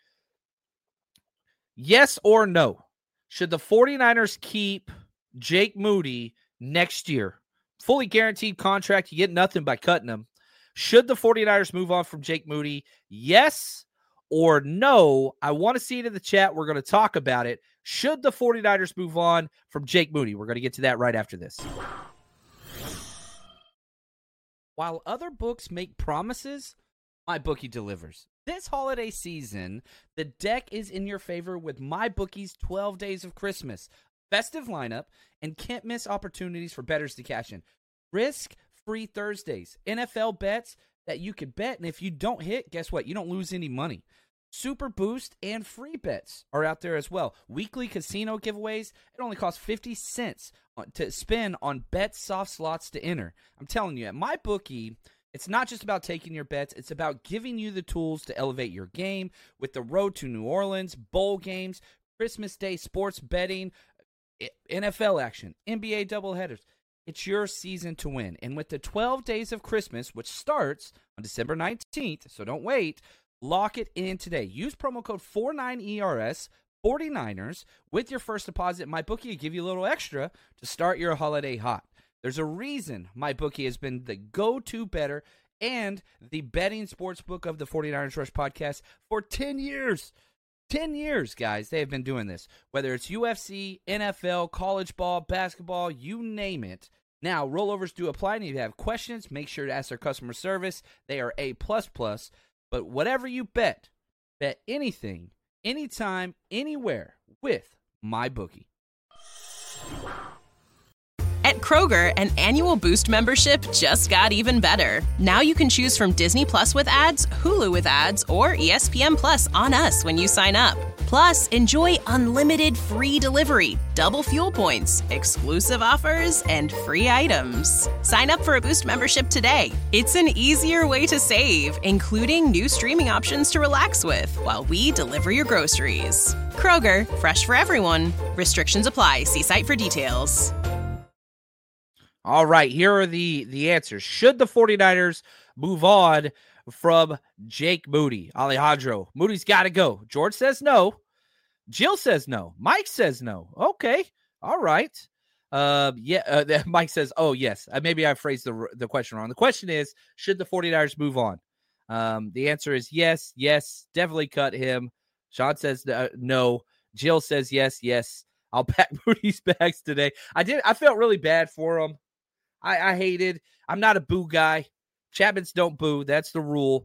Yes or no? Should the 49ers keep Jake Moody next year? Fully guaranteed contract. You get nothing by cutting him. Should the 49ers move on from Jake Moody? Yes or no? I want to see it in the chat. We're going to talk about it. Should the 49ers move on from Jake Moody? We're going to get to that right after this. While other books make promises, MyBookie delivers. This holiday season, the deck is in your favor with MyBookie's twelve Days of Christmas. Festive lineup and can't miss opportunities for bettors to cash in. Risk-free Thursdays. N F L bets that you could bet, and if you don't hit, guess what? You don't lose any money. Super Boost and free bets are out there as well. Weekly casino giveaways. It only costs fifty cents to spend on bet soft slots to enter. I'm telling you, at MyBookie, it's not just about taking your bets. It's about giving you the tools to elevate your game with the road to New Orleans, bowl games, Christmas Day sports betting, N F L action, N B A doubleheaders. It's your season to win. And with the twelve Days of Christmas, which starts on December nineteenth, so don't wait, lock it in today. Use promo code forty-nine E R S, forty-niners, with your first deposit. MyBookie will give you a little extra to start your holiday hot. There's a reason MyBookie has been the go-to bettor and the betting sports book of the 49ers Rush podcast for ten years. ten years, guys, they have been doing this. Whether it's U F C, N F L, college ball, basketball, you name it. Now, rollovers do apply, and if you have questions, make sure to ask their customer service. They are A plus plus. But whatever you bet, bet anything, anytime, anywhere with MyBookie. At Kroger, an annual Boost membership just got even better. Now you can choose from Disney Plus with ads, Hulu with ads, or E S P N Plus on us when you sign up. Plus, enjoy unlimited free delivery, double fuel points, exclusive offers, and free items. Sign up for a Boost membership today. It's an easier way to save, including new streaming options to relax with while we deliver your groceries. Kroger, fresh for everyone. Restrictions apply. See site for details. All right, here are the, the answers. Should the 49ers move on from Jake Moody? Alejandro, Moody's got to go. George says no. Jill says no. Mike says no. Okay, all right. Uh, yeah, uh, Mike says, oh, yes. Uh, maybe I phrased the, the question wrong. The question is, should the 49ers move on? Um, the answer is yes, yes, definitely cut him. Sean says uh, no. Jill says yes, yes. I'll pack Moody's bags today. I did. I felt really bad for him. I, I hated. I'm not a boo guy. Chapmans don't boo. That's the rule.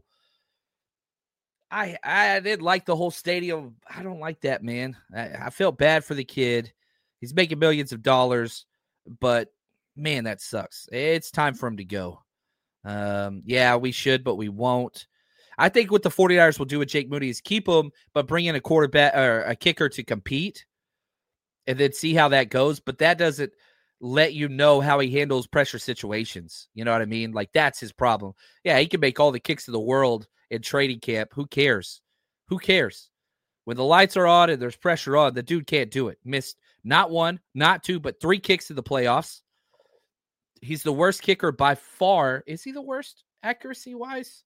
I I didn't like the whole stadium. I don't like that, man. I, I felt bad for the kid. He's making millions of dollars, but man, that sucks. It's time for him to go. Um, yeah, we should, but we won't. I think what the 49ers will do with Jake Moody is keep him, but bring in a quarterback or a kicker to compete and then see how that goes. But that doesn't let you know how he handles pressure situations. You know what I mean? Like, that's his problem. Yeah, he can make all the kicks in the world in training camp. Who cares? Who cares? When the lights are on and there's pressure on, the dude can't do it. Missed not one, not two, but three kicks in the playoffs. He's the worst kicker by far. Is he the worst? accuracy wise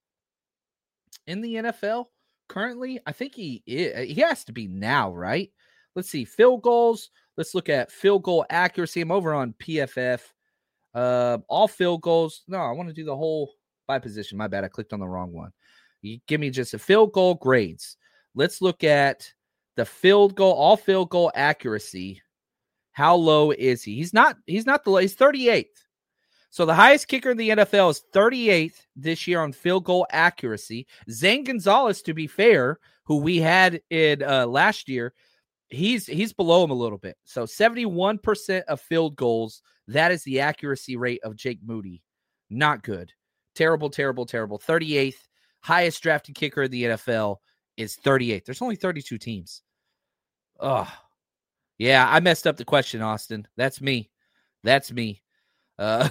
in the N F L currently? I think he is, he has to be now, right? Let's see. Field goals. Let's look at field goal accuracy. I'm over on P F F. Uh, all field goals. No, I want to do the whole by position. My bad. I clicked on the wrong one. You give me just a field goal grades. Let's look at the field goal, all field goal accuracy. How low is he? He's not, he's not the low. He's thirty-eighth. So the highest kicker in the N F L is thirty-eighth this year on field goal accuracy. Zane Gonzalez, to be fair, who we had in uh, last year, he's he's below him a little bit. So seventy-one percent of field goals, that is the accuracy rate of Jake Moody. Not good. Terrible, terrible, terrible. thirty-eighth, highest drafted kicker in the N F L is thirty-eighth. There's only thirty-two teams. Oh, yeah, I messed up the question, Austin. That's me. That's me. Uh,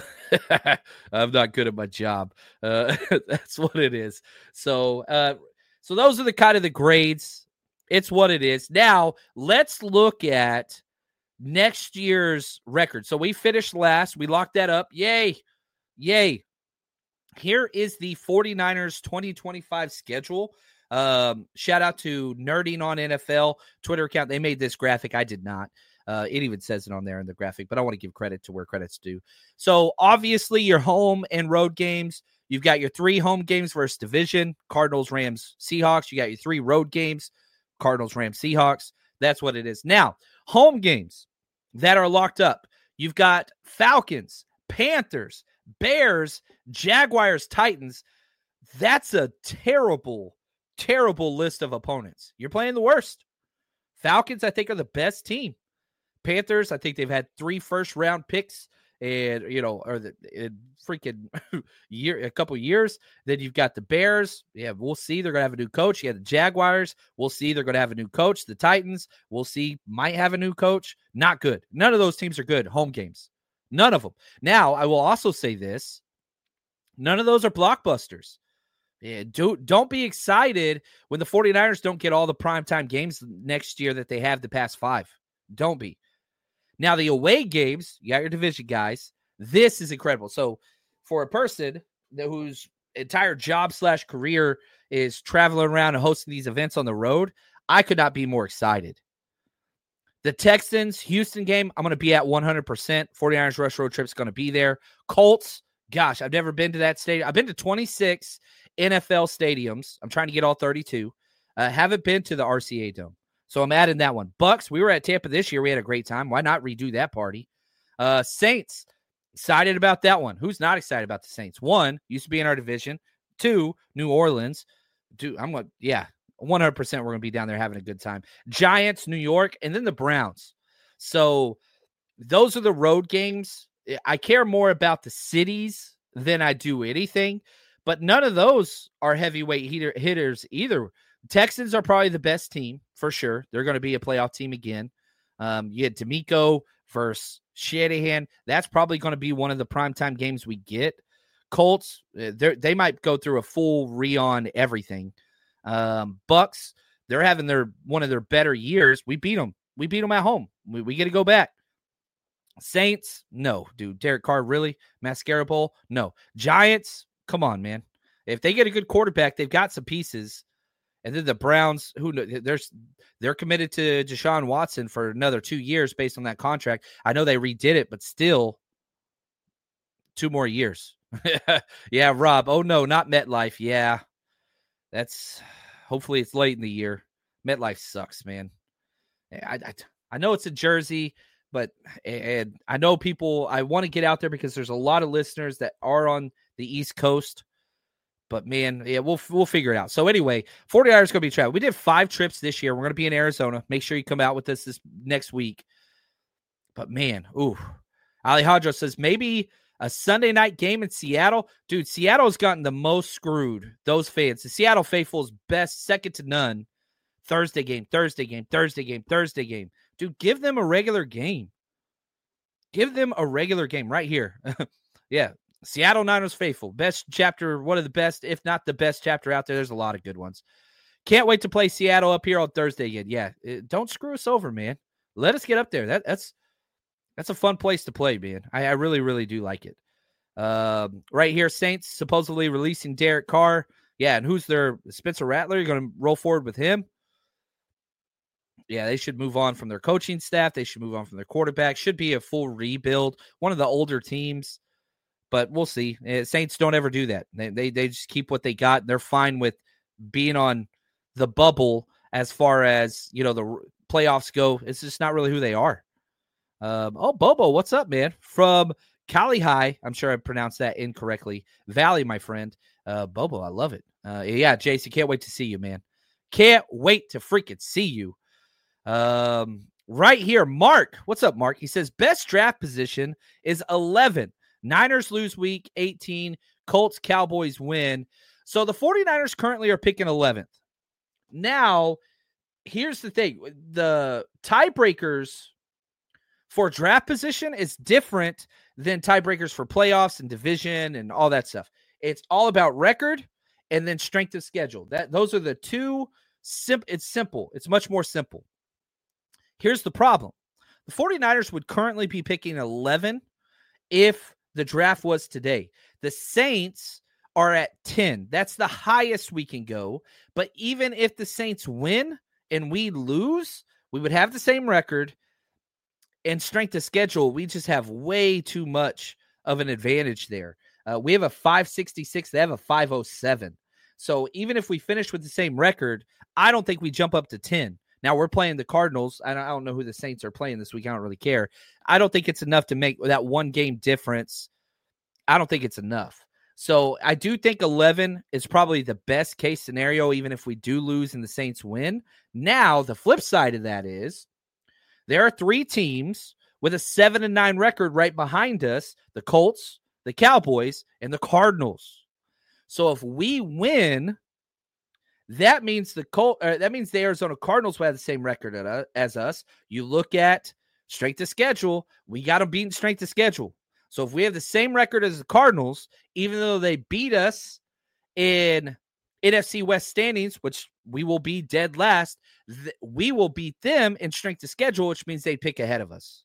I'm not good at my job. Uh, that's what it is. So, uh, so those are the kind of the grades. It's what it is. Now, let's look at next year's record. So we finished last. We locked that up. Yay. Yay. Here is the 49ers twenty twenty-five schedule. Um, shout out to Nerding on N F L Twitter account. They made this graphic. I did not. Uh, it even says it on there in the graphic, but I want to give credit to where credit's due. So obviously your home and road games, you've got your three home games versus division, Cardinals, Rams, Seahawks. You got your three road games, Cardinals, Rams, Seahawks. That's what it is. Now, home games that are locked up. You've got Falcons, Panthers, Bears, Jaguars, Titans. That's a terrible, terrible list of opponents. You're playing the worst. Falcons, I think, are the best team. Panthers, I think they've had three first round picks and, you know, or the in freaking year, a couple years. Then you've got the Bears. Yeah, we'll see. They're going to have a new coach. You have the Jaguars. We'll see. They're going to have a new coach. The Titans, we'll see, might have a new coach. Not good. None of those teams are good home games. None of them. Now, I will also say this. None of those are blockbusters. Yeah, do, don't be excited when the 49ers don't get all the primetime games next year that they have the past five. Don't be. Now, the away games, you got your division guys. This is incredible. So for a person that, whose entire job slash career is traveling around and hosting these events on the road, I could not be more excited. The Texans, Houston game, I'm going to be at one hundred percent. 49ers Rush Road Trip is going to be there. Colts, gosh, I've never been to that stadium. I've been to twenty-six N F L stadiums. I'm trying to get all thirty-two. I uh, haven't been to the R C A Dome. So I'm adding that one. Bucks, we were at Tampa this year. We had a great time. Why not redo that party? Uh, Saints, excited about that one. Who's not excited about the Saints? One, used to be in our division. Two, New Orleans. Dude, I'm going to, yeah, one hundred percent we're going to be down there having a good time. Giants, New York, and then the Browns. So those are the road games. I care more about the cities than I do anything, but none of those are heavyweight hitter, hitters either. Texans are probably the best team for sure. They're going to be a playoff team again. Um, you had D'Amico versus Shanahan. That's probably going to be one of the primetime games we get. Colts, they might go through a full re-on everything. Um, Bucks, they're having their one of their better years. We beat them. We beat them at home. We, we get to go back. Saints, no, dude. Derek Carr, really? Mascara Bowl? No. Giants, come on, man. If they get a good quarterback, they've got some pieces. And then the Browns, who there's they're committed to Deshaun Watson for another two years based on that contract. I know they redid it, but still two more years. Yeah, Rob. Oh, no, not MetLife. Yeah, that's hopefully it's late in the year. MetLife sucks, man. I, I, I know it's a Jersey, but and I know people, I want to get out there because there's a lot of listeners that are on the East Coast. But, man, yeah, we'll we'll figure it out. So, anyway, 49ers going to be traveling. We did five trips this year. We're going to be in Arizona. Make sure you come out with us this next week. But, man, ooh. Alejandro says maybe a Sunday night game in Seattle. Dude, Seattle's gotten the most screwed, those fans. The Seattle faithful's best, second to none. Thursday game, Thursday game, Thursday game, Thursday game. Dude, give them a regular game. Give them a regular game right here. Yeah. Seattle Niners faithful. Best chapter, one of the best, if not the best chapter out there. There's a lot of good ones. Can't wait to play Seattle up here on Thursday again. Yeah, it, don't screw us over, man. Let us get up there. That, that's that's a fun place to play, man. I, I really, really do like it. Um, right here, Saints supposedly releasing Derek Carr. Yeah, and who's their Spencer Rattler? You're going to roll forward with him? Yeah, they should move on from their coaching staff. They should move on from their quarterback. Should be a full rebuild. One of the older teams, but we'll see. Saints don't ever do that. They they, they just keep what they got. They're fine with being on the bubble as far as, you know, the playoffs go. It's just not really who they are. Um, oh, Bobo, what's up, man? From Cali High. I'm sure I pronounced that incorrectly. Valley, my friend. Uh, Bobo, I love it. Uh, yeah, Jason, can't wait to see you, man. Can't wait to freaking see you. Um, right here, Mark. What's up, Mark? He says, best draft position is eleven. Niners lose week eighteen. Colts, Cowboys win. So the 49ers currently are picking eleventh. Now, here's the thing. The tiebreakers for draft position is different than tiebreakers for playoffs and division and all that stuff. It's all about record and then strength of schedule. That those are the two. Sim- it's simple. It's much more simple. Here's the problem. The 49ers would currently be picking eleven if the draft was today. The Saints are at ten. That's the highest we can go. But even if the Saints win and we lose, we would have the same record. And strength of schedule, we just have way too much of an advantage there. Uh, we have a five sixty-six. They have a five oh seven. So even if we finish with the same record, I don't think we jump up to ten. Now, we're playing the Cardinals. I don't, I don't know who the Saints are playing this week. I don't really care. I don't think it's enough to make that one game difference. I don't think it's enough. So I do think eleven is probably the best case scenario, even if we do lose and the Saints win. Now, the flip side of that is there are three teams with a seven and nine record right behind us: the Colts, the Cowboys, and the Cardinals. So if we win, that means the Col- uh, that means the Arizona Cardinals will have the same record at, uh, as us. You look at strength of schedule, we got them beating strength of schedule. So if we have the same record as the Cardinals, even though they beat us in N F C West standings, which we will be dead last, th- we will beat them in strength of schedule, which means they pick ahead of us.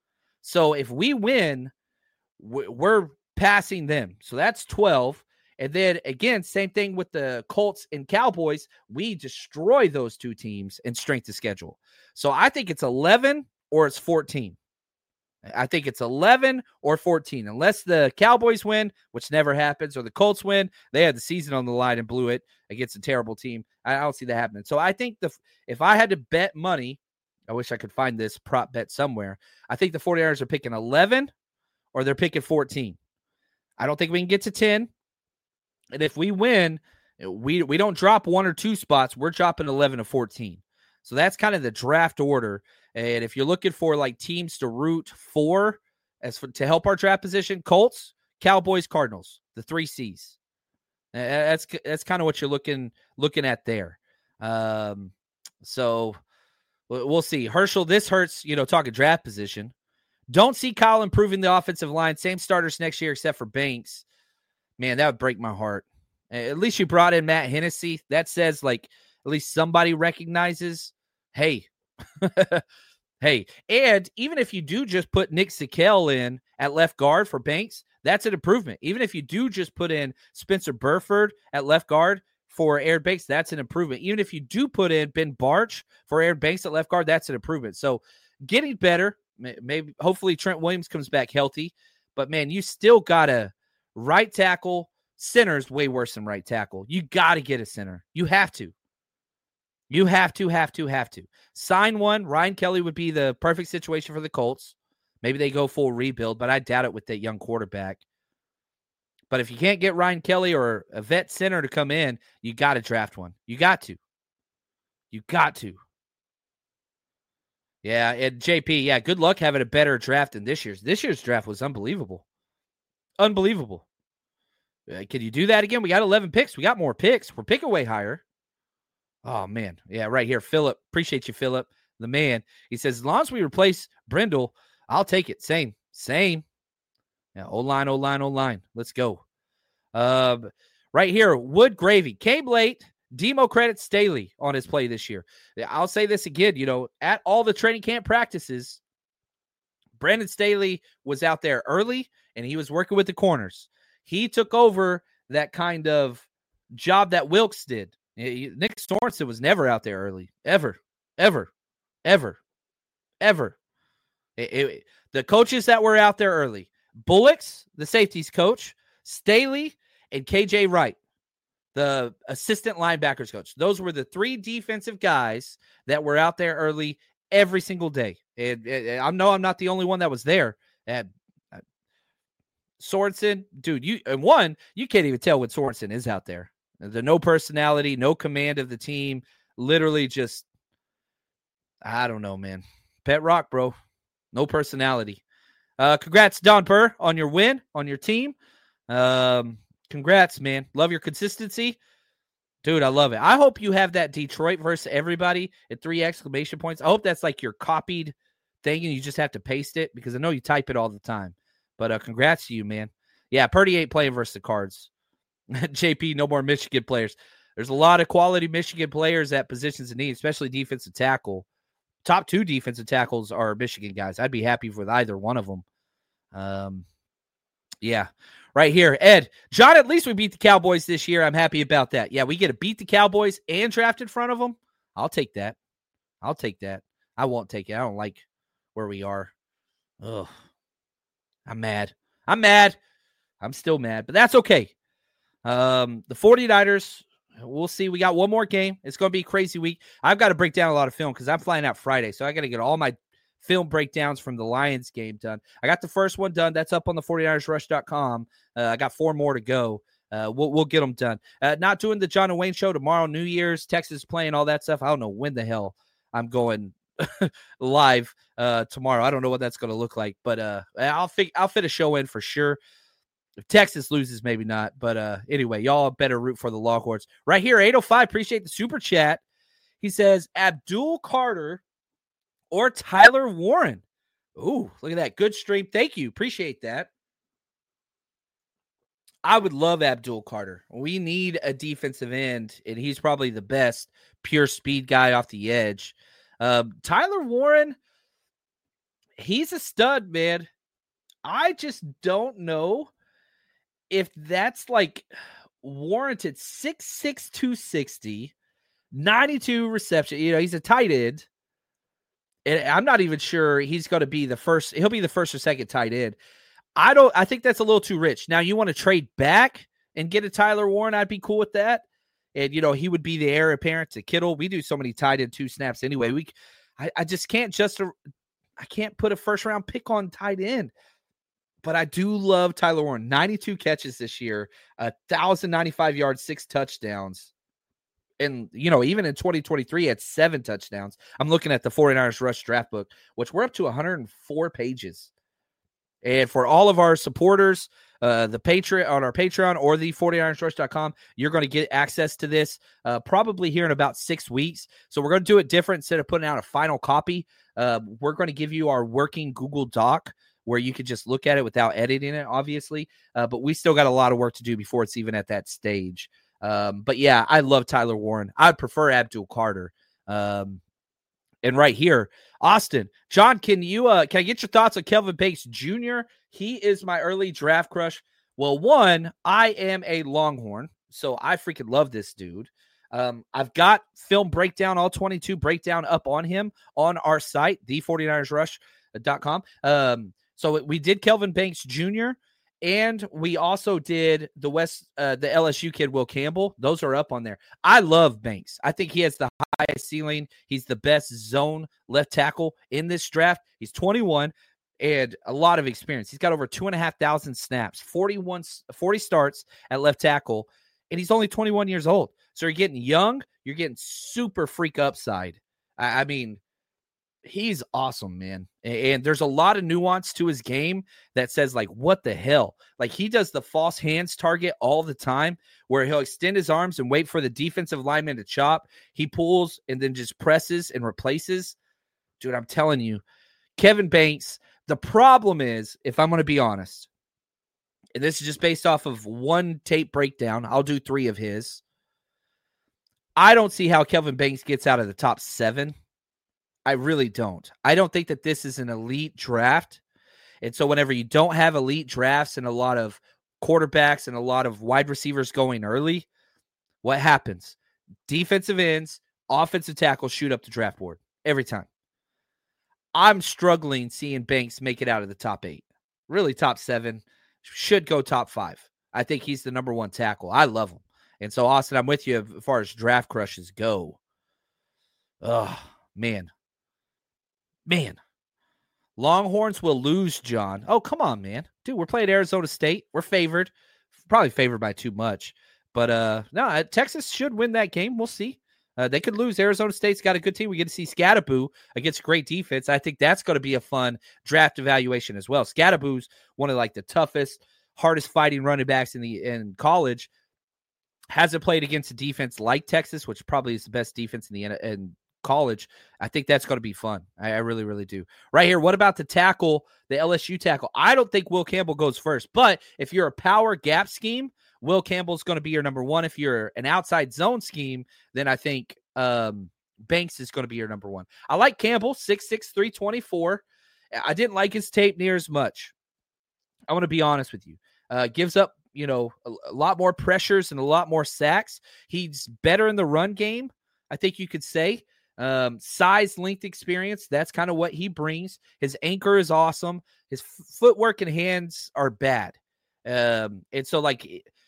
So if we win, w- we're passing them. So that's twelve. And then, again, same thing with the Colts and Cowboys. We destroy those two teams in strength of schedule. So I think it's eleven or it's fourteen. I think it's eleven or fourteen. Unless the Cowboys win, which never happens, or the Colts win. They had the season on the line and blew it against a terrible team. I don't see that happening. So I think the if I had to bet money, I wish I could find this prop bet somewhere. I think the 49ers are picking eleven or they're picking fourteen. I don't think we can get to ten. And if we win, we we don't drop one or two spots. We're dropping eleven to fourteen. So that's kind of the draft order. And if you're looking for like teams to root for as for, to help our draft position, Colts, Cowboys, Cardinals, the three C's. That's that's kind of what you're looking looking at there. Um, so we'll see. Herschel, this hurts. You know, talking draft position. Don't see Kyle improving the offensive line. Same starters next year except for Banks. Man, that would break my heart. At least you brought in Matt Hennessy. That says, like, at least somebody recognizes, hey, hey. And even if you do just put Nick Sikel in at left guard for Banks, that's an improvement. Even if you do just put in Spencer Burford at left guard for Aaron Banks, that's an improvement. Even if you do put in Ben Barch for Aaron Banks at left guard, that's an improvement. So getting better. Maybe, hopefully Trent Williams comes back healthy. But, man, you still got to right tackle. Center's way worse than right tackle. You got to get a center. You have to. You have to, have to, have to. Sign one. Ryan Kelly would be the perfect situation for the Colts. Maybe they go full rebuild, but I doubt it with that young quarterback. But if you can't get Ryan Kelly or a vet center to come in, you got to draft one. You got to. You got to. Yeah, and J P, yeah, good luck having a better draft than this year's. This year's draft was unbelievable. Unbelievable. Uh, can you do that again? We got eleven picks. We got more picks. We're picking way higher. Oh, man. Yeah, right here. Philip. Appreciate you, Philip. The man. He says, as long as we replace Brindle, I'll take it. Same. Same. Yeah, O-line, O-line, O-line. Let's go. Uh, right here, Wood Gravy. Came late. Demo credits Staley on his play this year. I'll say this again. You know, at all the training camp practices, Brandon Staley was out there early and he was working with the corners. He took over that kind of job that Wilkes did. Nick Sorensen was never out there early, ever, ever, ever, ever. It, it, the coaches that were out there early, Bullocks, the safeties coach, Staley, and K J Wright, the assistant linebackers coach. Those were the three defensive guys that were out there early every single day. And, and I know I'm not the only one that was there. And uh, Sorensen, dude, you and one, you can't even tell when Sorensen is out there. The no personality, no command of the team, literally just, I don't know, man. Pet rock, bro. No personality. Uh, congrats, Don Purr, on your win, on your team. Um, congrats, man. Love your consistency. Dude, I love it. I hope you have that Detroit versus everybody at three exclamation points. I hope that's like your copied thing and you just have to paste it because I know you type it all the time. But uh, congrats to you, man. Yeah, Purdy ain't playing versus the Cards. J P, no more Michigan players. There's a lot of quality Michigan players at positions of need, especially defensive tackle. Top two defensive tackles are Michigan guys. I'd be happy with either one of them. Um, yeah, right here. Ed, John, at least we beat the Cowboys this year. I'm happy about that. Yeah, we get to beat the Cowboys and draft in front of them. I'll take that. I'll take that. I won't take it. I don't like where we are. Ugh. I'm mad. I'm mad. I'm still mad, but that's okay. Um, the 49ers, we'll see. We got one more game. It's going to be a crazy week. I've got to break down a lot of film because I'm flying out Friday, so I got to get all my film breakdowns from the Lions game done. I got the first one done. That's up on the 49ers rush dot com. Uh, I got four more to go. Uh, we'll, we'll get them done. Uh, not doing the John and Wayne show tomorrow, New Year's, Texas playing, all that stuff. I don't know when the hell I'm going live uh, tomorrow. I don't know what that's going to look like, but uh, I'll, fig- I'll fit a show in for sure. If Texas loses, maybe not. But uh, anyway, y'all better root for the Longhorns. Right here, eight oh five, appreciate the super chat. He says, Abdul Carter or Tyler Warren. Ooh, look at that. Good stream. Thank you. Appreciate that. I would love Abdul Carter. We need a defensive end, and he's probably the best pure speed guy off the edge. Um, Tyler Warren, he's a stud, man. I just don't know if that's like warranted. Six six, two sixty, ninety-two reception. You know, he's a tight end. And I'm not even sure he's going to be the first. He'll be the first or second tight end. I don't, I think that's a little too rich. Now you want to trade back and get a Tyler Warren. I'd be cool with that. And, you know, he would be the heir apparent to Kittle. We do so many tight end two snaps anyway. We, I, I just can't just, I can't put a first round pick on tight end. But I do love Tyler Warren. ninety-two catches this year, one thousand ninety-five yards, six touchdowns. And, you know, even in twenty twenty-three, he had seven touchdowns. I'm looking at the 49ers Rush draft book, which we're up to one hundred four pages. And for all of our supporters, uh, the Patreon on our Patreon or the 49ers rush dot com, you're going to get access to this uh, probably here in about six weeks. So we're going to do it different. Instead of putting out a final copy, uh, we're going to give you our working Google Doc where you could just look at it without editing it, obviously. Uh, but we still got a lot of work to do before it's even at that stage. Um, but, yeah, I love Tyler Warren. I'd prefer Abdul Carter. Um, and right here, Austin, John, can you uh, can I get your thoughts on Kelvin Banks Junior? He is my early draft crush. Well, one, I am a Longhorn, so I freaking love this dude. Um, I've got film breakdown, all twenty-two breakdown up on him on our site, the 49ers rush dot com. Um, so we did Kelvin Banks Junior, and we also did the West, uh, the L S U kid, Will Campbell. Those are up on there. I love Banks. I think he has the highest ceiling. He's the best zone left tackle in this draft. He's twenty-one and a lot of experience. He's got over two and a half thousand snaps, forty-one, forty starts at left tackle, and he's only twenty-one years old. So you're getting young. You're getting super freak upside. I, I mean, he's awesome, man. And, and there's a lot of nuance to his game that says, like, what the hell? Like, he does the false hands target all the time where he'll extend his arms and wait for the defensive lineman to chop. He pulls and then just presses and replaces. Dude, I'm telling you, Kevin Banks, the problem is, if I'm going to be honest, and this is just based off of one tape breakdown, I'll do three of his. I don't see how Kelvin Banks gets out of the top seven. I really don't. I don't think that this is an elite draft. And so whenever you don't have elite drafts and a lot of quarterbacks and a lot of wide receivers going early, what happens? Defensive ends, offensive tackles shoot up the draft board every time. I'm struggling seeing Banks make it out of the top eight. Really top seven. Should go top five. I think he's the number one tackle. I love him. And so, Austin, I'm with you as far as draft crushes go. Oh, man. Man. Longhorns will lose, John. Oh, come on, man. Dude, we're playing Arizona State. We're favored. Probably favored by too much. But, uh, no, Texas should win that game. We'll see. Uh, they could lose. Arizona State's got a good team. We get to see Scatterboo against great defense. I think that's going to be a fun draft evaluation as well. Scatterboo's one of like the toughest, hardest fighting running backs in the in college. Hasn't played against a defense like Texas, which probably is the best defense in the in college. I think that's going to be fun. I, I really, really do. Right here, what about the tackle, the L S U tackle? I don't think Will Campbell goes first, but if you're a power gap scheme, Will Campbell's going to be your number one. If you're an outside zone scheme, then I think um, Banks is going to be your number one. I like Campbell, six six, three twenty-four. I didn't like his tape near as much. I want to be honest with you. Uh, gives up, you know, a, a lot more pressures and a lot more sacks. He's better in the run game, I think you could say. Um, size, length, experience, that's kind of what he brings. His anchor is awesome. His f- footwork and hands are bad. Um, and so, like,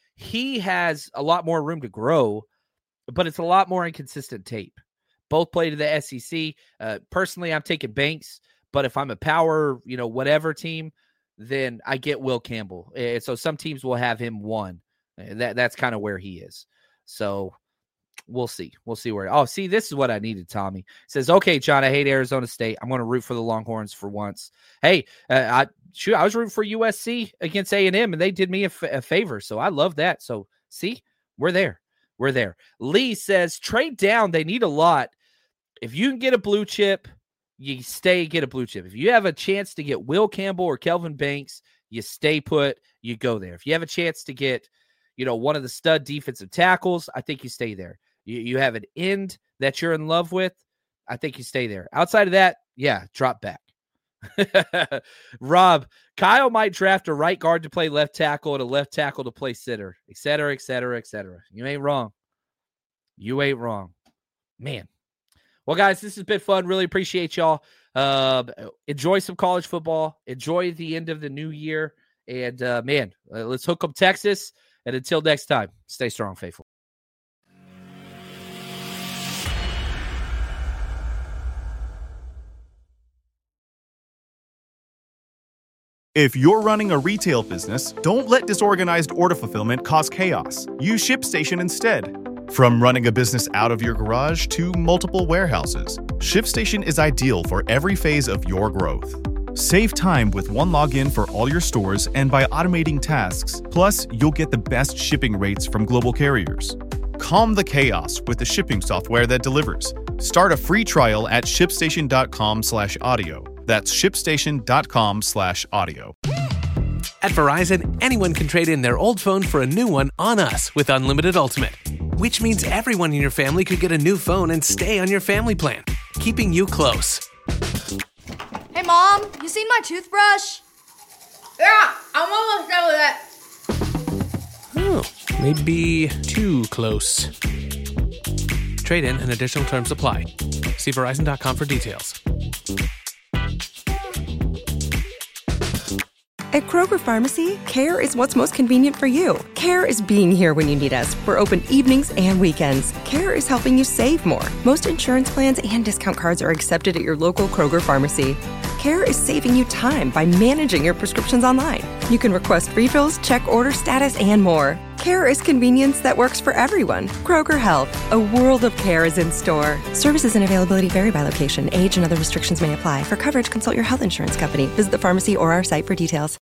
he has a lot more room to grow, but it's a lot more inconsistent tape. Both play to the S E C. Uh, personally, I'm taking Banks, but if I'm a power, you know, whatever team, then I get Will Campbell. And so some teams will have him one. That that's kind of where he is. So we'll see. We'll see where. Oh, see, this is what I needed, Tommy. He says, okay, John, I hate Arizona State. I'm going to root for the Longhorns for once. Hey, uh, I shoot, I was rooting for U S C against A and M, and they did me a, f- a favor. So I love that. So see, we're there. We're there. Lee says, trade down. They need a lot. If you can get a blue chip, you stay, get a blue chip. If you have a chance to get Will Campbell or Kelvin Banks, you stay put, you go there. If you have a chance to get, you know, one of the stud defensive tackles, I think you stay there. You, you have an end that you're in love with, I think you stay there. Outside of that, yeah, drop back. Rob, Kyle might draft a right guard to play left tackle and a left tackle to play center, et cetera, et cetera, et cetera. You ain't wrong. You ain't wrong. Man. Well, guys, this has been fun. Really appreciate y'all. Uh, enjoy some college football. Enjoy the end of the new year. And, uh, man, uh, let's hook up Texas. And until next time, stay strong, faithful. If you're running a retail business, don't let disorganized order fulfillment cause chaos. Use ShipStation instead. From running a business out of your garage to multiple warehouses, ShipStation is ideal for every phase of your growth. Save time with one login for all your stores and by automating tasks. Plus, you'll get the best shipping rates from global carriers. Calm the chaos with the shipping software that delivers. Start a free trial at shipstation.com slash audio. That's shipstation.com slash audio. At Verizon, anyone can trade in their old phone for a new one on us with Unlimited Ultimate, which means everyone in your family could get a new phone and stay on your family plan, keeping you close. Hey, Mom, you seen my toothbrush? Yeah, I'm almost done with that. Oh, maybe too close. Trade in and additional terms apply. See Verizon dot com for details. At Kroger Pharmacy, care is what's most convenient for you. Care is being here when you need us. We're open evenings and weekends. Care is helping you save more. Most insurance plans and discount cards are accepted at your local Kroger Pharmacy. Care is saving you time by managing your prescriptions online. You can request refills, check order status, and more. Care is convenience that works for everyone. Kroger Health, a world of care is in store. Services and availability vary by location. Age and other restrictions may apply. For coverage, consult your health insurance company. Visit the pharmacy or our site for details.